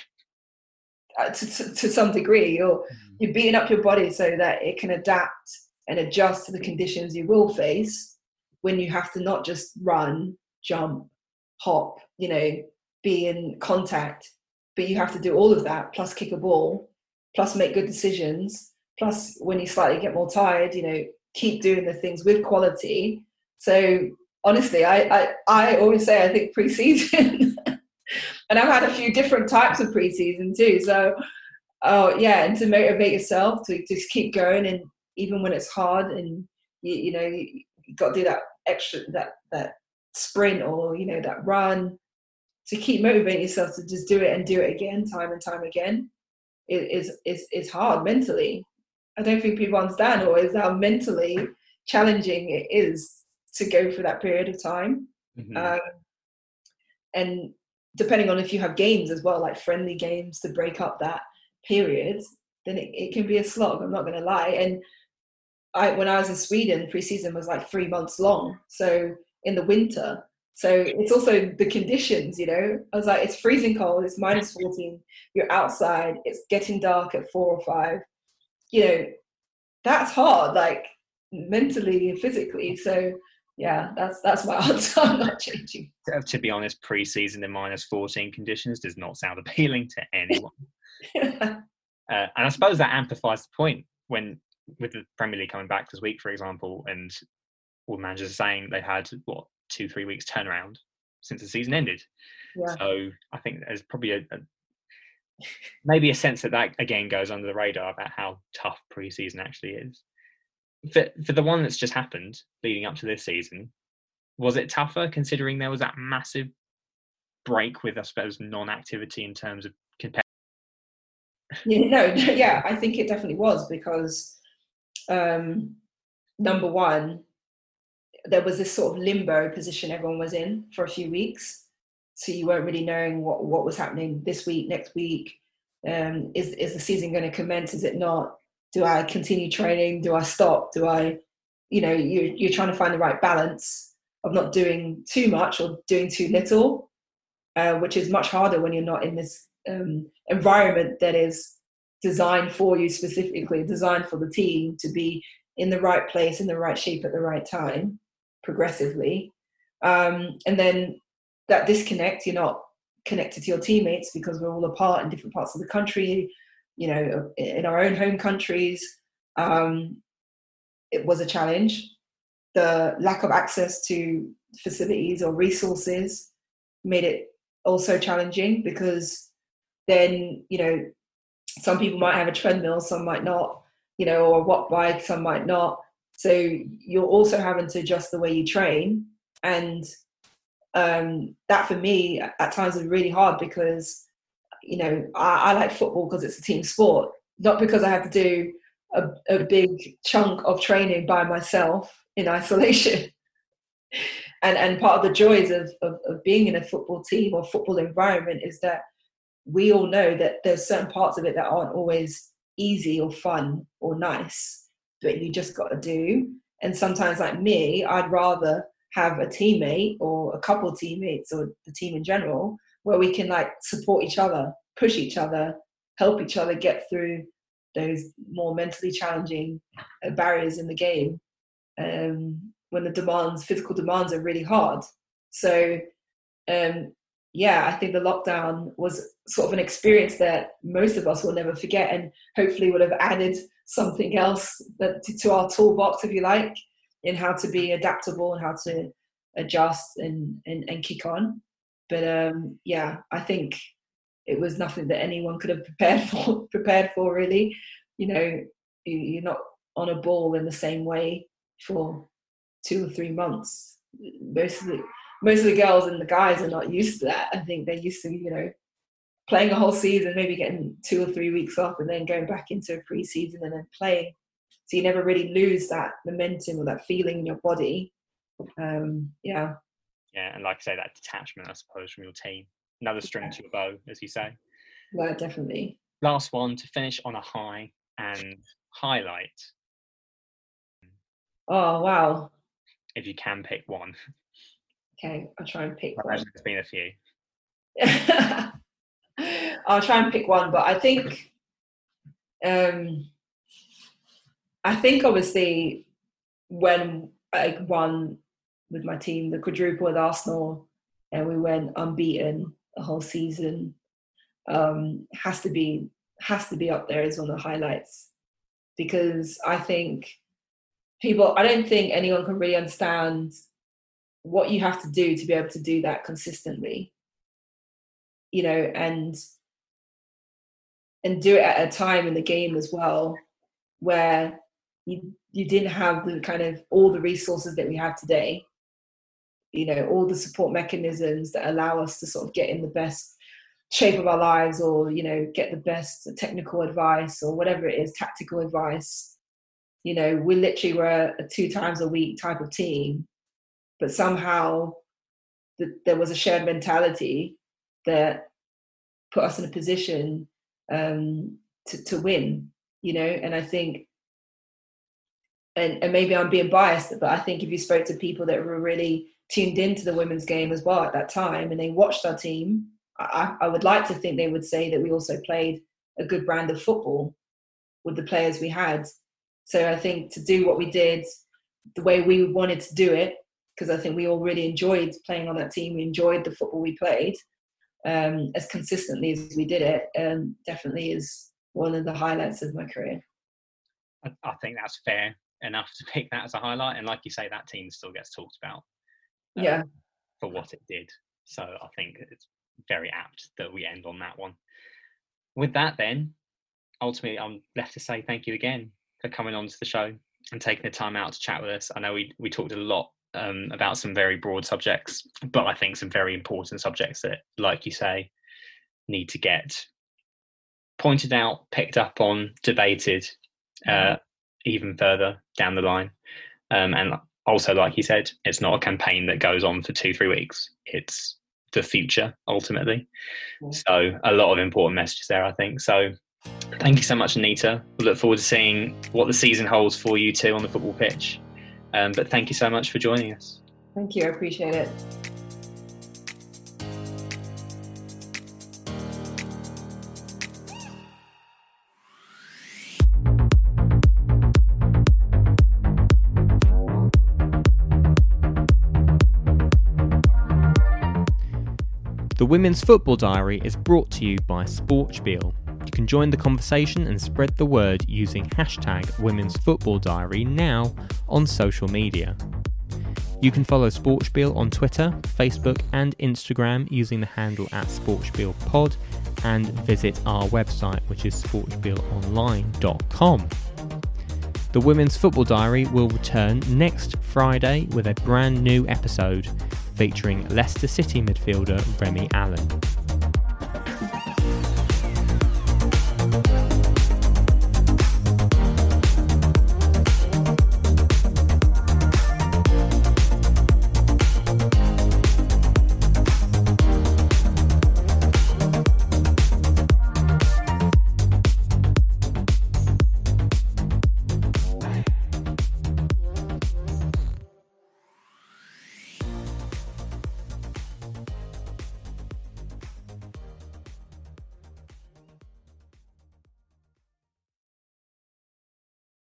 To some degree, you're beating up your body so that it can adapt and adjust to the conditions you will face when you have to not just run, jump, hop, you know, be in contact, but you have to do all of that, plus kick a ball, plus make good decisions, plus when you slightly get more tired, you know, keep doing the things with quality. So honestly, I always say, I think pre-season, and I've had a few different types of pre-season too. So, oh yeah, and to motivate yourself to just keep going, and even when it's hard, and you know, you got to do that extra, that sprint, or, you know, that run, to keep motivating yourself to just do it and do it again, time and time again, is hard mentally. I don't think people understand always how mentally challenging it is to go for that period of time. Mm-hmm. And depending on if you have games as well, like friendly games to break up that period, then it can be a slog, I'm not going to lie. And when I was in Sweden, pre-season was like 3 months long, so in the winter. So it's also the conditions, you know. I was like, it's freezing cold, it's minus 14, you're outside, it's getting dark at 4 or 5. You know, that's hard, like mentally and physically. So yeah, that's my answer. I'm not changing. To be honest, pre-season in minus 14 conditions does not sound appealing to anyone. And I suppose that amplifies the point when, with the Premier League coming back this week, for example, and all the managers are saying they had 2-3 weeks turnaround since the season ended. Yeah. So I think there's probably maybe a sense that again goes under the radar about how tough pre-season actually is. For the one that's just happened leading up to this season, was it tougher considering there was that massive break with, I suppose, non-activity in terms of competition? Yeah, I think it definitely was, because number one, there was this sort of limbo position everyone was in for a few weeks. So you weren't really knowing what was happening this week, next week. Is the season going to commence? Is it not? Do I continue training? Do I stop? Do I, you know, you're trying to find the right balance of not doing too much or doing too little, which is much harder when you're not in this environment that is designed for you, specifically designed for the team to be in the right place, in the right shape at the right time, progressively. And then that disconnect, you're not connected to your teammates because we're all apart in different parts of the country, you know, in our own home countries. It was a challenge. the lack of access to facilities or resources made it also challenging, because then, some people might have a treadmill, some might not, or a watt bike, some might not. So you're also having to adjust the way you train. And that for me at times is really hard, because, I like football because it's a team sport, not because I have to do a big chunk of training by myself in isolation. And part of the joys of being in a football team or football environment is that we all know that there's certain parts of it that aren't always easy or fun or nice, but you just got to do. And sometimes, like me, I'd rather have a teammate or a couple of teammates or the team in general where we can like support each other, push each other, help each other get through those more mentally challenging barriers in the game, when the physical demands are really hard. So I think the lockdown was sort of an experience that most of us will never forget, and hopefully would have added something else to our toolbox, if you like, in how to be adaptable and how to adjust and kick on. But I think it was nothing that anyone could have prepared for really. You're not on a ball in the same way for 2 or 3 months. Most of the girls and the guys are not used to that. I think they're used to, playing a whole season, maybe getting 2 or 3 weeks off and then going back into a pre-season and then playing. So you never really lose that momentum or that feeling in your body. Yeah, and like I say, that detachment, I suppose, from your team. Another string to your bow, as you say. Yeah, definitely. Last one to finish on a high and highlight. Oh, wow. If you can pick one. Okay, I'll try and pick one. There's been a few. I'll try and pick one, but I think obviously when I won with my team the quadruple with Arsenal and we went unbeaten the whole season, has to be up there as one of the highlights, because I don't think anyone can really understand what you have to do to be able to do that consistently, and do it at a time in the game as well where you didn't have the kind of all the resources that we have today, all the support mechanisms that allow us to sort of get in the best shape of our lives, or get the best technical advice or whatever it is, tactical advice. We literally were a 2 times a week type of team, but somehow there was a shared mentality that put us in a position to win, and I think, and maybe I'm being biased, but I think if you spoke to people that were really tuned into the women's game as well at that time and they watched our team, I would like to think they would say that we also played a good brand of football with the players we had. So I think to do what we did the way we wanted to do it, because I think we all really enjoyed playing on that team, we enjoyed the football we played as consistently as we did it, definitely is one of the highlights of my career. I think that's fair enough to pick that as a highlight, and like you say, that team still gets talked about for what it did. So I think it's very apt that we end on that one. With that then, ultimately I'm left to say thank you again for coming on to the show and taking the time out to chat with us. I know we talked a lot about some very broad subjects, but I think some very important subjects that, like you say, need to get pointed out, picked up on, debated even further down the line. And also, like you said, it's not a campaign that goes on for 2-3 weeks. It's the future, ultimately. So a lot of important messages there, I think. So thank you so much, Anita. We look forward to seeing what the season holds for you two on the football pitch. But thank you so much for joining us. Thank you. I appreciate it. The Women's Football Diary is brought to you by Sportspiel. You can join the conversation and spread the word using #Women's Football Diary now on social media. You can follow Sportspiel on Twitter, Facebook and Instagram using the handle @SportspielPod, and visit our website, which is sportspielonline.com. The Women's Football Diary will return next Friday with a brand new episode featuring Leicester City midfielder Remy Allen.